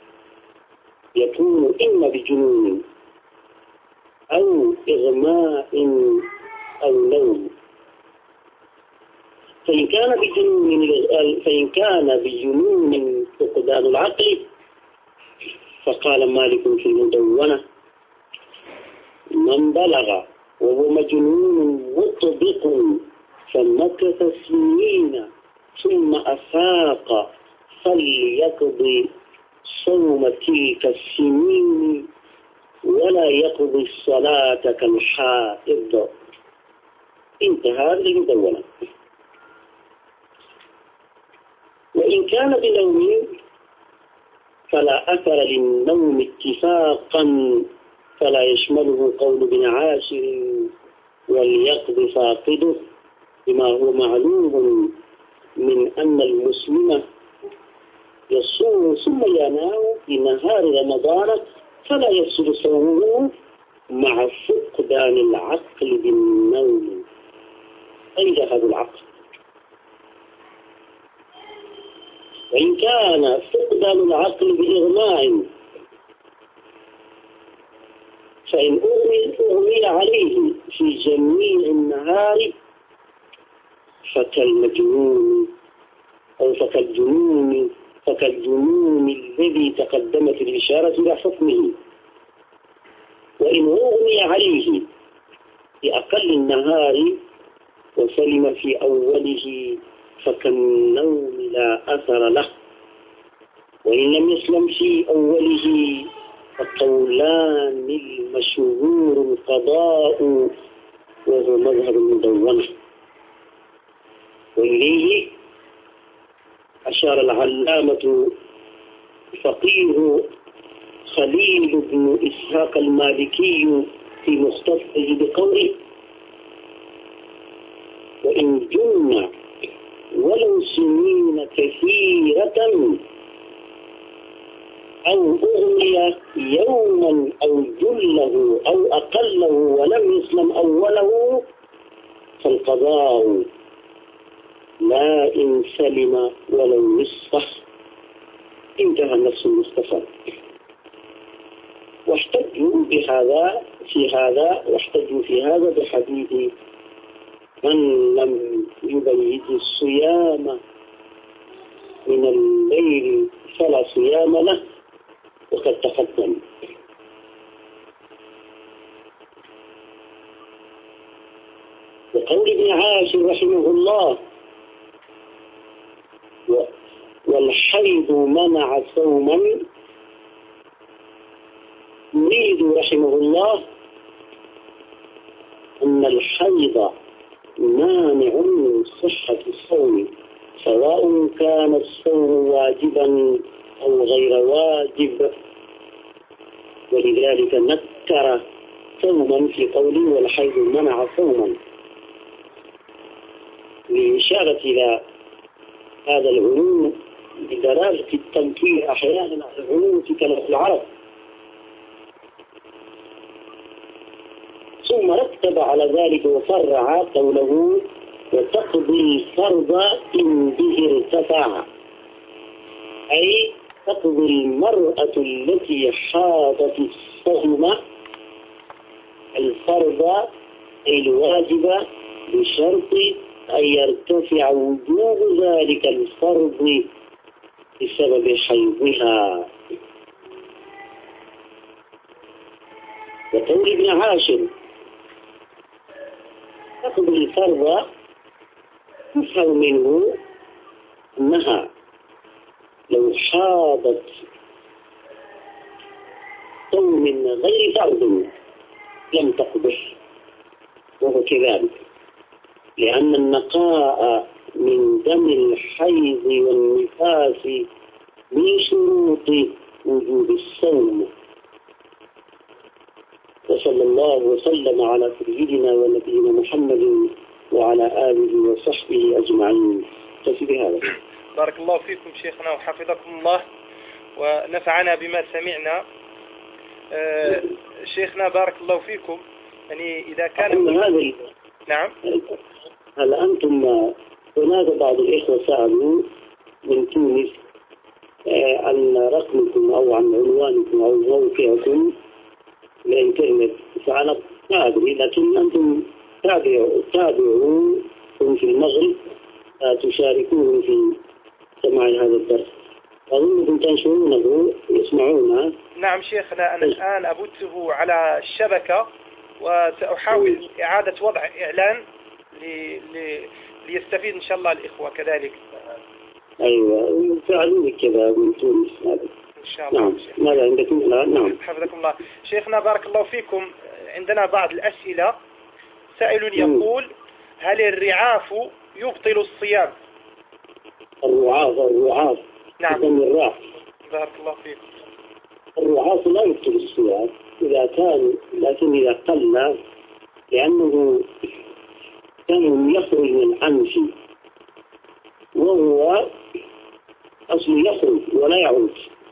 يكون إما بجنون أو إغماء أو نوم. فإن كان بجنون فإن كان بجنون فقدان العقل فقال مالك في المدونة: من بلغ وهو مجنون مطبق فمكث سنين ثم أفاق فليقضي صوم تلك السنين ولا يقضي الصلاة كالحائض. انتهى المدونة. وإن كان بنوم فلا أثر للنوم اتفاقا، فلا يشمله قول ابن عاشر وليقضي فاقده، بما هو معلوم من أن المسلم يصوم ثم ينام في نهار رمضان فلا يفسد صومه مع فقدان العقل بالنوم. أين ذهب العقل؟ وإن كان فقدان العقل بإغماء فإن أغمي عليه في جميع النهار فكالمجنون أو فكالجنون فكالجنون الذي تقدمت الإشارة إلى حكمه. وإن أغمي عليه في أقل النهار وسلم في أوله فكالنوم لا أثر له. وإن لم يسلم في أوله فقولان المشهور القضاء وهو مذهب المدونة. وإليه أشار العلامة فقيه خليل بن إسحاق المالكي في مختصره بقوله: وإن جن ولو سنين كثيرة أو أغمي يوما أو جله أو أقله ولم يسلم أوله فالقضاء لا إن سلم ولو نصفه. انتهى النفس المستفاد. واحتجوا بهذا في هذا واحتجوا في هذا بحديث من لم يبيت الصيام من الليل فلا صيام له، وقد تقدم. وقول ابن عاشر رحمه الله: والحيض منع صوما، يريد رحمه الله أن الحيض مانع من صحة الصوم، سواء كان الصوم واجبا أو غير واجب. ولذلك نكر صوما في قوله والحيض منع صوما، لإشارة إلى هذا العلوم بدلالة التنكير أحيانا على العلوم في كلام العرب. ثم رتب على ذلك وفرع قوله: وتقضي الفرض إن به ارتفع، أي تقضي المرأة التي حاضت الصوم الفرض أي الواجب بشرط أن يرتفع وجوب ذلك الفرض بسبب حيضها. وقول ابن عاشر تقضي الفرض يفهم منه أنها لو حاضت صوم غير فرض لم تقضه، وهو كذلك، لأن النقاء من دم الحيض والنفاس من شروط وجوب الصوم. وصلى الله وسلم على سيدنا ونبينا محمد وعلى آله وصحبه أجمعين. بهذا بارك الله فيكم شيخنا وحفظكم الله ونفعنا بما سمعنا. آه شيخنا بارك الله فيكم. يعني إذا كان هذا نعم هل أنتم هناك بعض الإخوة سألوا من تونس عن رقمكم أو عن عنوانكم أو موقعكم الإنترنت، فأنا لا أدري، لكن أنتم تابعوا تابعوا في المغرب تشاركون في سماع هذا الدرس، أظنكم تنشرونه يسمعونه. نعم شيخنا، أنا الآن أبثه على الشبكة وسأحاول إعادة وضع إعلان لي لي ليستفيد إن شاء الله الإخوة كذلك. أيوة فعلوا كذا من تونس هذا إن شاء الله. نعم. ماذا عندكم؟ لا نعم. حفظكم الله شيخنا، بارك الله فيكم. عندنا بعض الأسئلة. سائل يقول: هل الرعاف يبطل الصيام؟ الرعاف الرعاف نعم. الرعاف بارك الله فيكم. الرعاف لا يبطل الصيام إذا كان، لكن إذا قل، لأنه كان يخرج من الأنف وهو أصل يخرج ولا يعود،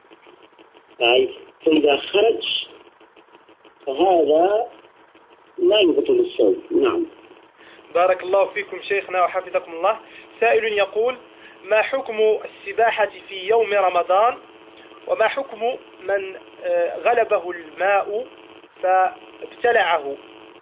فإذا خرج فهذا لا يبطل الصوم. نعم. بارك الله فيكم شيخنا وحفظكم الله. سائل يقول: ما حكم السباحة في يوم رمضان، وما حكم من غلبه الماء فابتلعه؟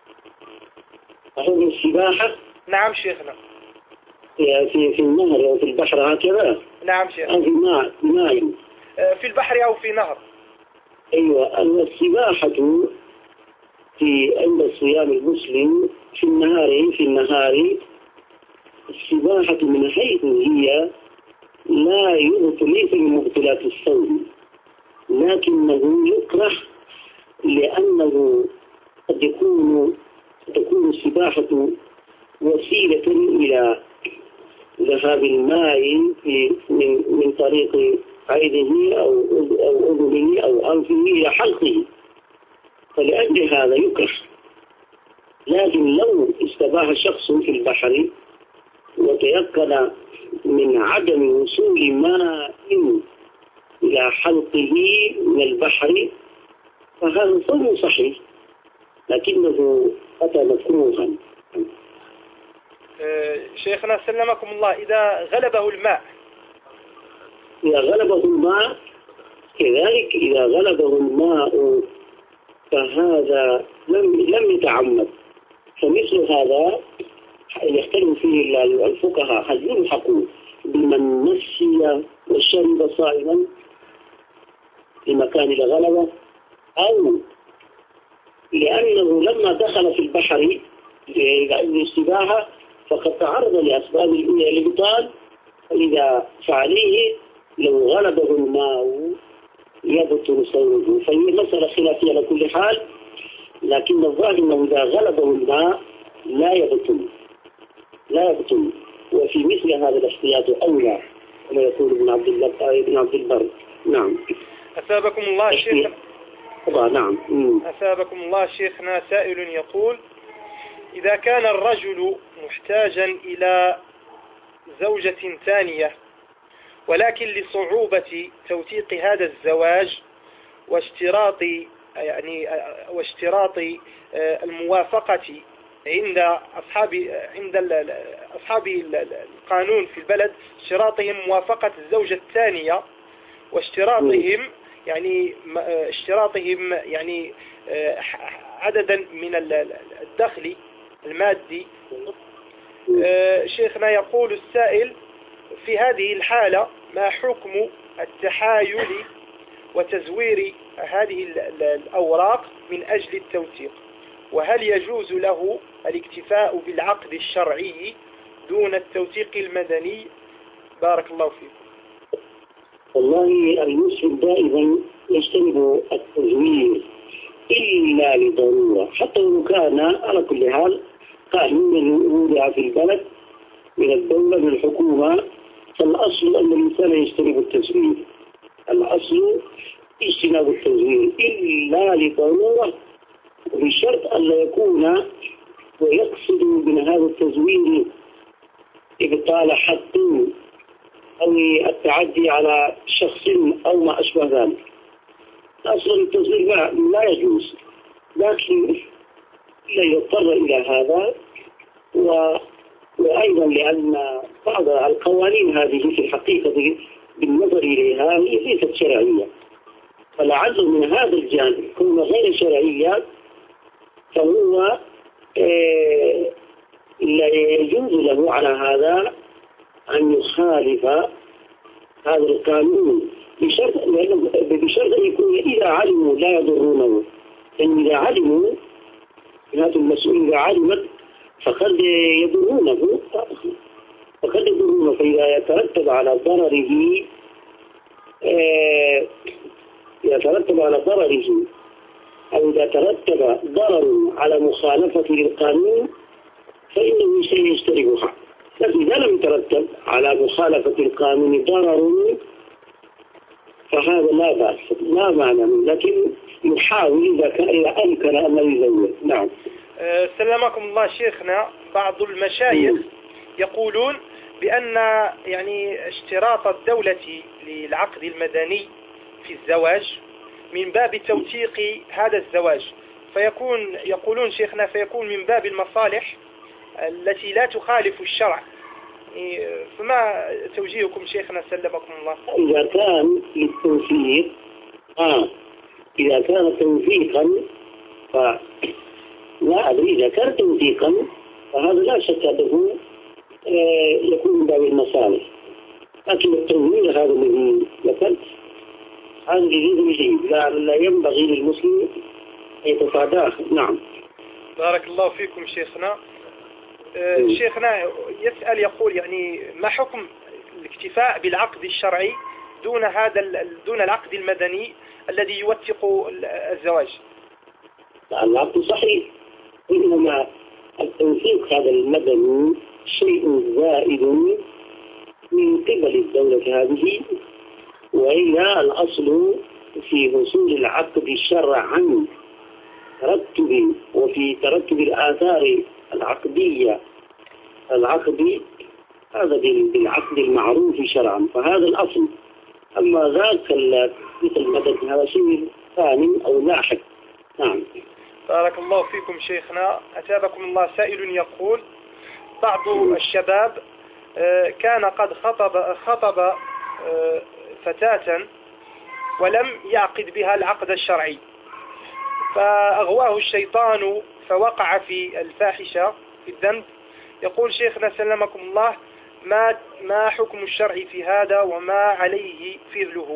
حكم السباحة؟ نعم شيخنا. في في النهر أو في البحر هكذا؟ نعم شيخنا. أو في الماء ماء في البحر أو في نهر. أيوة. السباحة في عند الصيام المسلم في النهار في النهار السباحة من حيث هي لا يبطل، ليس من مبطلات الصوم، لكنه يكره لأنه قد يكون تكون السباحة وسيلة إلى ذهاب الماء من من طريق عينه أو أو أذنه أو أنفه إلى حلقه، فلأجل هذا يكره. لكن لو استباح شخص في البحر وتيقن من عدم وصول ماء إلى حلقه من البحر فهذا صوم صحيح، لكنه أتى مكروها. شيخنا سلمكم الله، إذا غلبه الماء إذا غلبه الماء كذلك، إذا غلبه الماء فهذا لم لم يتعمد، فمثل هذا يختلف فيه الفقهاء: هل يلحق بمن نسي وشرب صائما في مكان الغلبة، أو لأنه لما دخل في البحر للسباحة فقد تعرض لأسباب الإبطال، فإذا فعليه لو غلبه الماء يبطل صومه. فهي مسألة خلافية على كل حال، لكن الظاهر أنه إذا غلبه الماء لا يبطل لا يبطل وفي مثل هذا الاحتياط أولى، كما يقول ابن عبد الله ابن عبد البر. نعم. أثابكم الله شيخ. نعم. أثابكم الله شيخنا. سائل يقول: إذا كان الرجل محتاجا إلى زوجة ثانية، ولكن لصعوبة توثيق هذا الزواج واشتراط يعني واشتراط الموافقة عند أصحاب عند أصحاب القانون في البلد، اشتراطهم موافقة الزوجة الثانية واشتراطهم يعني اشتراطهم يعني عددا من الدخل المادي. شيخنا يقول السائل: في هذه الحالة ما حكم التحايل وتزوير هذه الأوراق من أجل التوثيق، وهل يجوز له الاكتفاء بالعقد الشرعي دون التوثيق المدني؟ بارك الله فيكم. والله المسلم دائما يجتنب التزوير إلا لضرورة، حتى لو كان على كل حال قانون وضع في البلد من الدولة من الحكومة، فالأصل أن الإنسان يجتنب التزوير، الأصل اجتناب التزوير إلا لضرورة، بشرط أن لا يكون ويقصد من هذا التزوير إبطال حق أو التعدي على شخص أو ما أشبه ذلك. أصلا التزوير لا يجوز، لكن لا يضطر إلى هذا و... وأيضا لأن بعض القوانين هذه في الحقيقة بالنظر إليها هي ليست شرعية، فلعل من هذا الجانب كون غير شرعية فهو آه لا يجوز له على هذا أن يخالف هذا القانون بشرط بشرط أن يكون إذا علموا لا يضرونه، لأن إذا علموا هذا المسؤول إذا علمت فقد يضرونه فقد يضرونه فإذا يترتب على ضرره آه يترتب على ضرره أو إذا ترتب ضرر على مخالفة للقانون فإنه سيجتنبها. لكن إذا لم يترتب على مخالفة القانون ضرر فهذا لا بأس لا معنى، لكن يحاول إذا كان إذا أمكن أن يزود. نعم. أه سلمكم الله شيخنا، بعض المشايخ يقولون بأن يعني اشتراط الدولة للعقد المدني في الزواج من باب توثيق هذا الزواج، فيكون يقولون شيخنا فيكون من باب المصالح التي لا تخالف الشرع، فما توجيهكم شيخنا سلمكم الله؟ إذا كان للتوثيق آه إذا كان توثيقا ف لا أدري إذا كان توثيقا فهذا لا شك أنه آه يكون من باب المصالح، لكن التوثيق هذا الذي ذكرت هذا الذي جيد لا, لا ينبغي للمسلم أن يتفاداه. نعم. بارك الله فيكم شيخنا. آه شيخنا يسأل يقول يعني ما حكم الاكتفاء بالعقد الشرعي دون هذا دون العقد المدني الذي يوثق الزواج؟ العقد صحيح، إنما التوثيق هذا المدني شيء زائد من قبل الدولة هذه، وإلا الأصل في وصول العقد شرعا ترتب وفي ترتب الآثار العقدية العقد هذا بالعقد المعروف شرعا، فهذا الأصل. أما ذاك مثل المدد هذا شيء ثاني أو لاحق. نعم. بارك الله فيكم شيخنا. أتابكم الله سائل يقول بعض الشباب كان قد خطب خطب فتاة ولم يعقد بها العقد الشرعي، فأغواه الشيطان فوقع في الفاحشة في الذنب. يقول شيخنا سلمكم الله ما ما حكم الشرع في هذا وما عليه فعله؟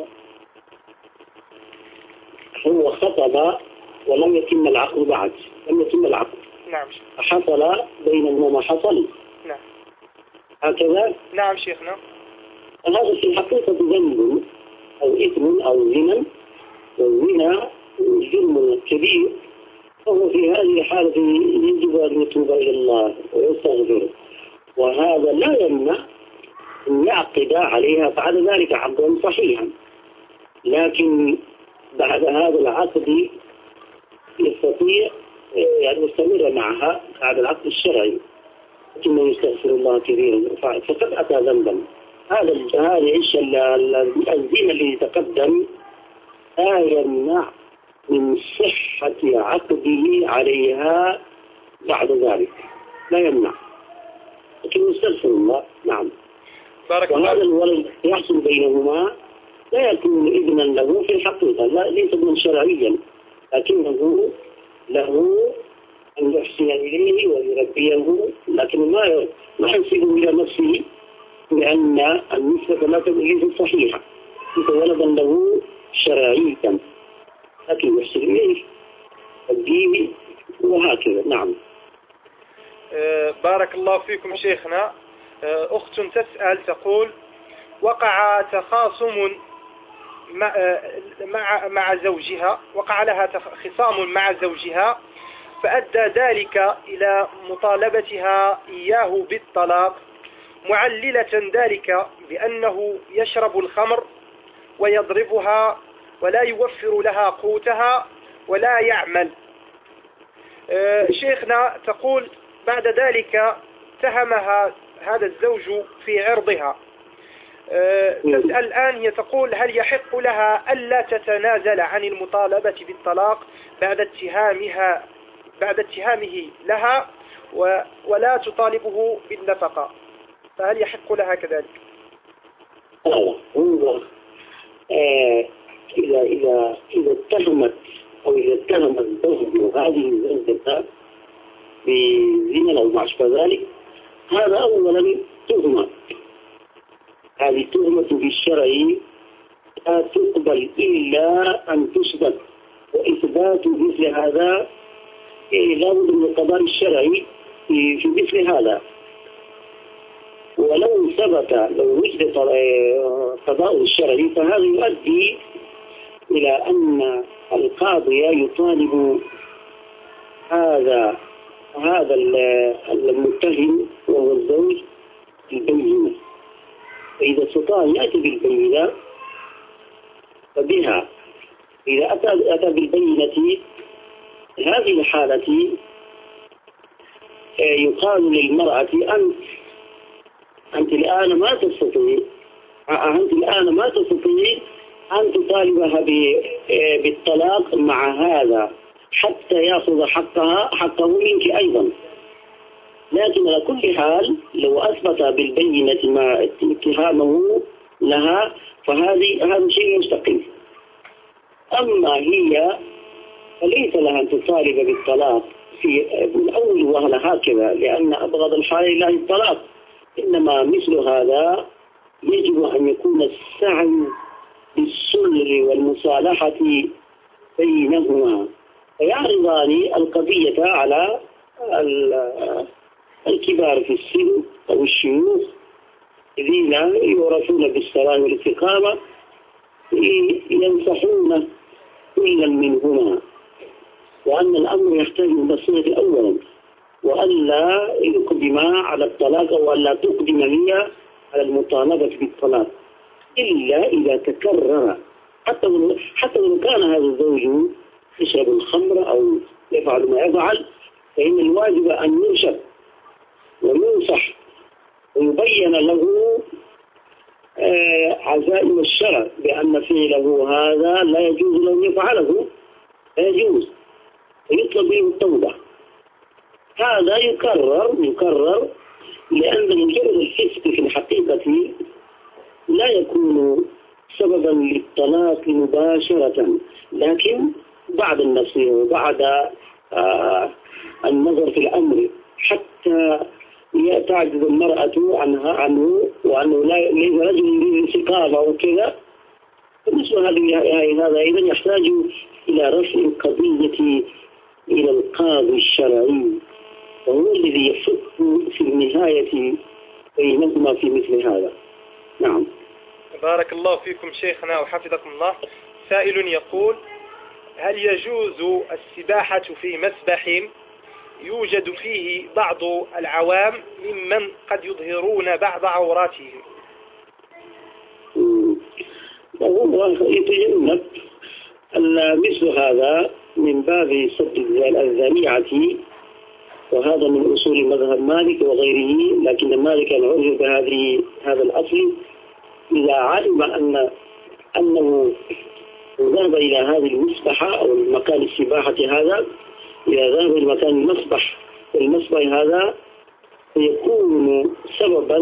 هو خطب ولم يتم العقد بعد، لم يتم العقد. نعم. حصل بينهما ما حصل. نعم. هكذا؟ نعم شيخنا. هذا في الحقيقة ذنب أو إثم أو زنا، والزنا جرم كبير، فهو في هذه الحالة يجب أن يتوب إلى الله ويستغفر، وهذا لا يمنع أن يعقد عليها بعد ذلك عقدا صحيحا، لكن بعد هذا العقد يستطيع أن يستمر معها بعد العقد الشرعي ثم يستغفر الله كثيرا فقد أتى ذنبا. هذا هذه الزنا الذي تقدم لا يمنع من صحة عقده عليها بعد ذلك، لا يمنع، لكن يستغفر الله. نعم. بارك وهذا الولد يحصل بينهما لا يكون إذنا له في الحقيقة، لا ليس ابنا شرعيا، لكنه له أن يحسن إليه ويربيه، لكن ما ما ينسبه إلى نفسه لأن النسبة لا تكون صحيحة، ليس ولدا له شرعيا، لكن يحسن إليه الدين وهكذا. نعم. بارك الله فيكم شيخنا. أخت تسأل تقول وقع تخاصم مع مع مع زوجها، وقع لها خصام مع زوجها، فأدى ذلك إلى مطالبتها إياه بالطلاق، معللة ذلك بأنه يشرب الخمر ويضربها ولا يوفر لها قوتها ولا يعمل. شيخنا تقول بعد ذلك اتهمها هذا الزوج في عرضها. تسأل الآن هي تقول هل يحق لها ألا تتنازل عن المطالبة بالطلاق بعد اتهامها بعد اتهامه لها، و- ولا تطالبه بالنفقة، فهل يحق لها كذلك؟ هذا هو آه، إذا إذا إذا اتهمت أو إذا اتهم الزوج هذه الزوجة بزنا أو ما أشبه ذلك، هذا أولا تهمة. هذه تهمة في الشرع لا تقبل إلا أن تثبت، وإثبات مثل هذا لا بد من القضاء الشرعي في في مثل هذا. ولو ثبت، لو وجد قضاء الشرعي، فهذا يؤدي إلى أن القاضي يطالب هذا هذا المتهم وهو الزوج بالبينة، فإذا استطاع يأتي بالبينة فبها. إذا أتى أتى بالبينة هذه الحالة يقال للمرأة أنت أنت الآن ما تستطيع أنت الآن ما تستطيع أن تطالبها بالطلاق مع هذا حتى يأخذ حقها حقه منك أيضا. لكن على كل حال لو أثبت بالبينة ما اتهامه لها فهذه هذا شيء مستقيم. أما هي فليس لها أن تطالب بالطلاق في الأول وهل هكذا، لأن أبغض الحال إلى الطلاق. إنما مثل هذا يجب أن يكون السعي بالصلح والمصالحة بينهما، فيعرضان القضية على الكبار في السن أو الشيوخ الذين يعرفون بالصلاة والاستقامة، ينصحون كلا منهما، وأن الأمر يحتاج إلى الصلة أولا، وألا يقدم على الطلاق أو ألا تقدم هي على المطالبة بالطلاق إلا إذا تكرر. حتى حتى لو كان هذا الزوج يشرب الخمر أو يفعل ما يفعل، فإن الواجب أن يرشد وينصح ويبين له عزائم الشرع بأن فعله هذا لا يجوز له يفعله، لا يجوز، فيطلب منه التوبة. هذا يكرر يكرر لأن مجرد الفسق في الحقيقة لا يكون سببا للطلاق مباشرة، لكن بعد النصيحة وبعد آه النظر في الأمر حتى تعجز المرأة عنها عنه وأنه لا ليس رجل بالاستقامة وكذا، فمثل هذا أيضا يحتاج إلى رفع القضية إلى القاضي الشرعي، وهو الذي يفك في النهاية بينهما في مثل هذا. نعم. بارك الله فيكم شيخنا وحفظكم الله. سائل يقول: هل يجوز السباحة في مسبح يوجد فيه بعض العوام ممن قد يظهرون بعض عوراتهم؟ وهو يتجنب مثل هذا من باب سد الذريعة، وهذا من أصول مذهب مالك وغيره. لكن مالك عرف بهذه هذا الأصل إذا علم أن أنه ذهب إلى هذه المسبحة أو المكان السباحة هذا، إذا ذهب إلى مكان المسبح والمسبح هذا فيكون سببا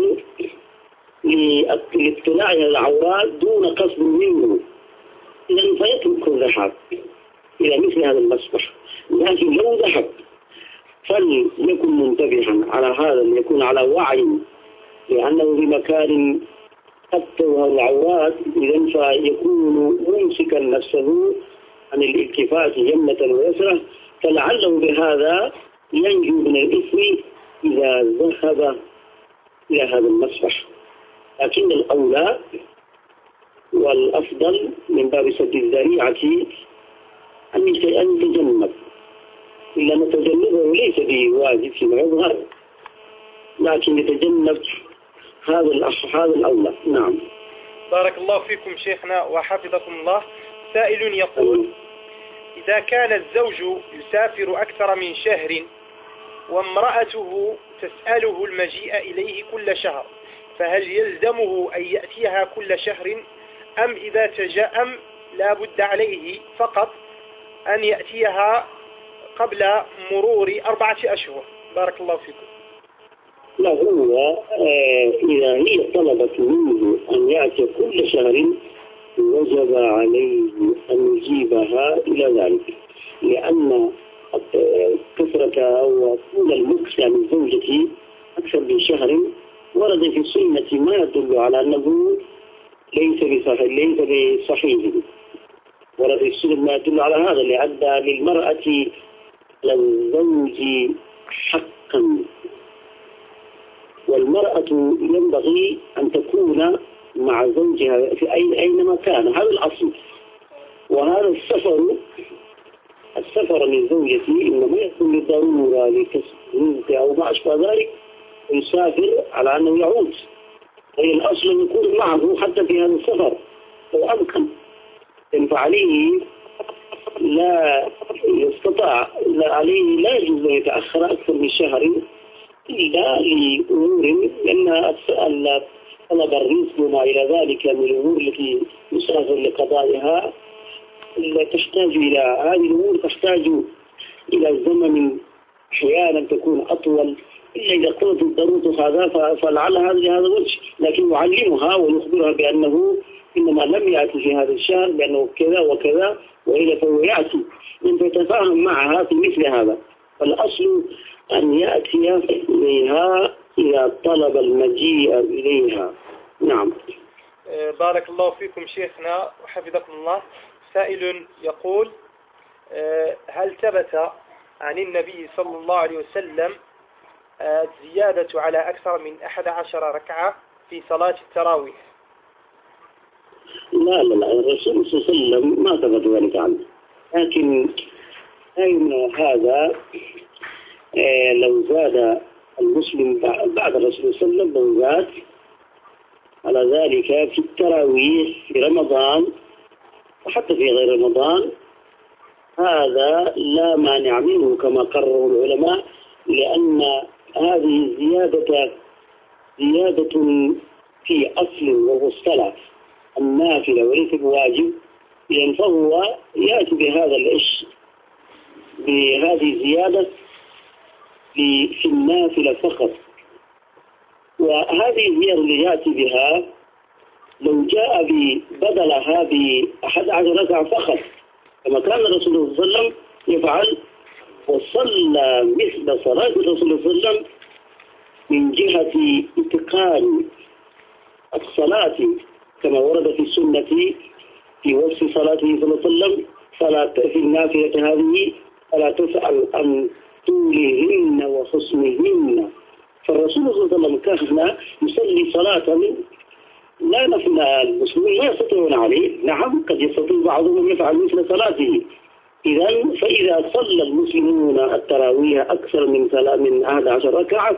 لاطلاع على العورات دون قصد منه، إذن فيترك الذهاب إلى مثل هذا المسبح. لكن لو ذهب فليكن منتبها على هذا، ليكون على وعي، لأنه بمكان قد تظهر العورات، إذن فيكون ممسكا نفسه عن الالتفات يمنة ويسرة، فلعله بهذا ينجو من الإثم إذا ذهب إلى هذا المسبح. لكن الأولى والأفضل من باب سد الذريعة أن يتجنب، إلا نتجنبه ليس بواجب فيما يظهر، لكن يتجنب هذا الأصل، هذا الأولى. نعم. بارك الله فيكم شيخنا وحفظكم الله. سائل يقول: إذا كان الزوج يسافر أكثر من شهر وامرأته تسأله المجيء إليه كل شهر، فهل يلزمه أن يأتيها كل شهر، أم إذا تجأم لا بد عليه فقط أن يأتيها قبل مرور أربعة أشهر؟ بارك الله فيكم. لا هو آه إذا هي طلبت منه أن يأتي كل شهر وجب عليه أن يجيبها إلى ذلك، لأن كثرة أو طول المكس من زوجته أكثر من شهر ورد في السنة ما يدل على أنه ليس بصحيح ليس بصحيح ورد في السنة ما يدل على هذا، لأن للمرأة للزوج حقا، والمرأة ينبغي أن تكون مع زوجها في أي أينما كان، هذا الأصل. وهذا السفر السفر من زوجتي إنما يكون لضرورة لكسب أو ما أشبه ذلك، ويسافر على أنه يعود، أي الأصل أن يكون معه حتى في هذا السفر لو أمكن، فعليه لا يستطاع لا عليه لا يجوز أن يتأخر أكثر من شهر إلا لأمور، لأن طلب الرزق وما إلى ذلك من الأمور التي يسافر لقضائها تحتاج إلى هذه الأمور، تحتاج إلى زمن أحيانا تكون أطول، إلا إذا قلت الضرورة هذا فلعل هذا لهذا الوجه، لكن يعلمها ويخبرها بأنه إنما لم يأتي في هذا الشهر لأنه كذا وكذا، وإلا فهو يأتي، أن تتفاهم معها في مثل هذا. فالأصل أن يأتي إليها إذا طلب المجيء إليها. نعم. بارك الله فيكم شيخنا وحفظكم الله. سائل يقول: هل ثبت عن النبي صلى الله عليه وسلم الزيادة على أكثر من أحد عشر ركعة في صلاة التراويح؟ لا لا لا، الرسول صلى الله عليه وسلم ما ثبت ذلك عنه، لكن أين هذا آه لو زاد المسلم بعد الرسول صلى الله عليه وسلم، لو زاد على ذلك في التراويح في رمضان وحتى في غير رمضان، هذا لا مانع منه كما قرروا العلماء، لأن هذه الزيادة زيادة في أصل وهو الصلاة النافلة وليس بواجب، لأن فهو يأتي بهذا الإش بهذه الزيادة في النافلة فقط. وهذه الزيادة اللي يأتي بها لو جاء بدلها بأحد عشر ركعة فقط كما كان الرسول صلى الله عليه وسلم يفعل، وصلى مثل صلاة الرسول صلى الله عليه وسلم من جهة اتقان الصلاة كما ورد في السنة في وصف صلاته صلى الله عليه وسلم، فلا في النافلة هذه فلا تسأل عن طولهن وحسنهن. فالرسول صلى الله عليه وسلم كان يصلي صلاة لا نفل المسلمين لا يستطيعون عليه، نعم قد يستطيع بعضهم يفعل مثل صلاته. إذا فإذا صلى المسلمون التراويح أكثر من من أحد عشر ركعة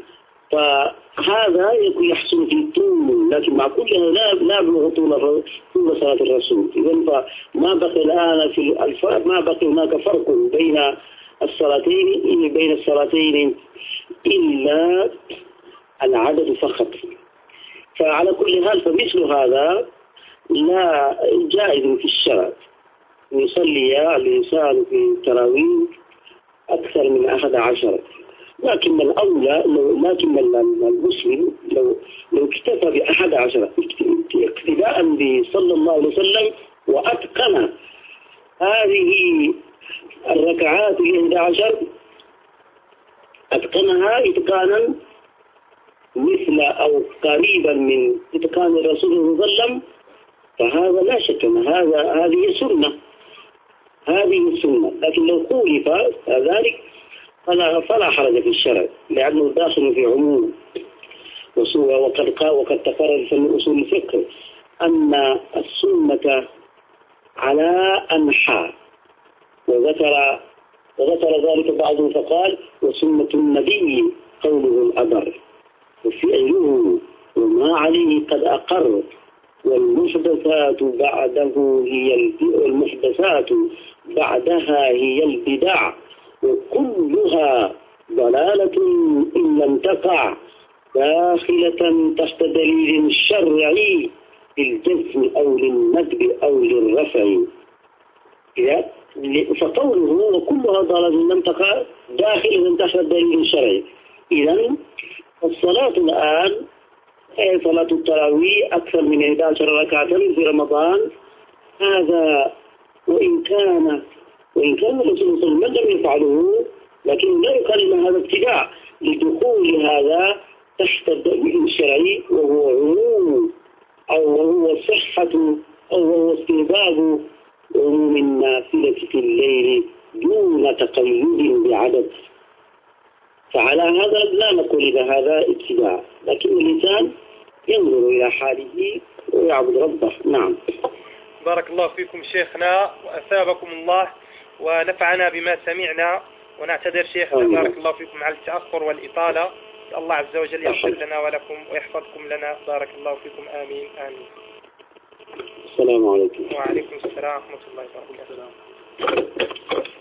فهذا يحصل في الطول، لكن مع كل لا لا يبلغ طول طول صلاة الرسول. إذا فما بقي الآن في الفرق، ما بقي هناك فرق بين الصلاتين بين الصلاتين إلا العدد فقط. فعلى كل حال فمثل هذا لا جائز في الشرع أن يصلي الإنسان في التراويح أكثر من أحد عشر، لكن الأولى لكن المسلم لو لو اكتفى بأحد عشر اقتداء بصلى الله عليه وسلم وأتقن هذه الركعات الإحدى عشر، أتقنها إتقانا مثل أو قريبا من إتقان الرسول صلى الله عليه وسلم، فهذا لا شك أن هذا هذه سنة هذه السنة. لكن لو خولف ذلك فلا فلا حرج في الشرع، لأنه داخل في عموم. وقد وقد تقرر في أصول الفقه أن السنة على أنحاء، وذكر وذكر ذلك بعضهم فقال: وسنة النبي قوله الأبر وفعله وما عليه قد أقر، والمحدثات بعده هي المحدثات بعدها هي البدع، وكلها ضلالة إن لم تقع داخلة تحت دليل شرعي للجزم أو للندب أو للرفع. فقوله وكلها ضلالة إن لم تقع داخل وانتهى الدليل الشرعي. إذا الصلاة الآن هي صلاة التراويح أكثر من إحدى عشرة ركعة في رمضان، هذا وإن كان وإن كان الرسول صلى الله عليه وسلم لم يفعله، لكن لا يقال أن هذا ابتداع لدخول هذا تحت الدليل الشرعي، وهو عموم أو وهو صحة أو وهو استهباب عموم النافلة في الليل دون تقيد بعدد. فعلى هذا لا نقول إذا هذا ابتداع، لكن الإنسان ينظر إلى حاله ويعبد ربه. نعم. بارك الله فيكم شيخنا وأثابكم الله ونفعنا بما سمعنا، ونعتذر شيخنا آمين. بارك الله فيكم على التأخر والإطالة. الله عز وجل يغفر لنا ولكم ويحفظكم لنا. بارك الله فيكم. آمين آمين. السلام عليكم. وعليكم السلام ورحمة الله وبركاته.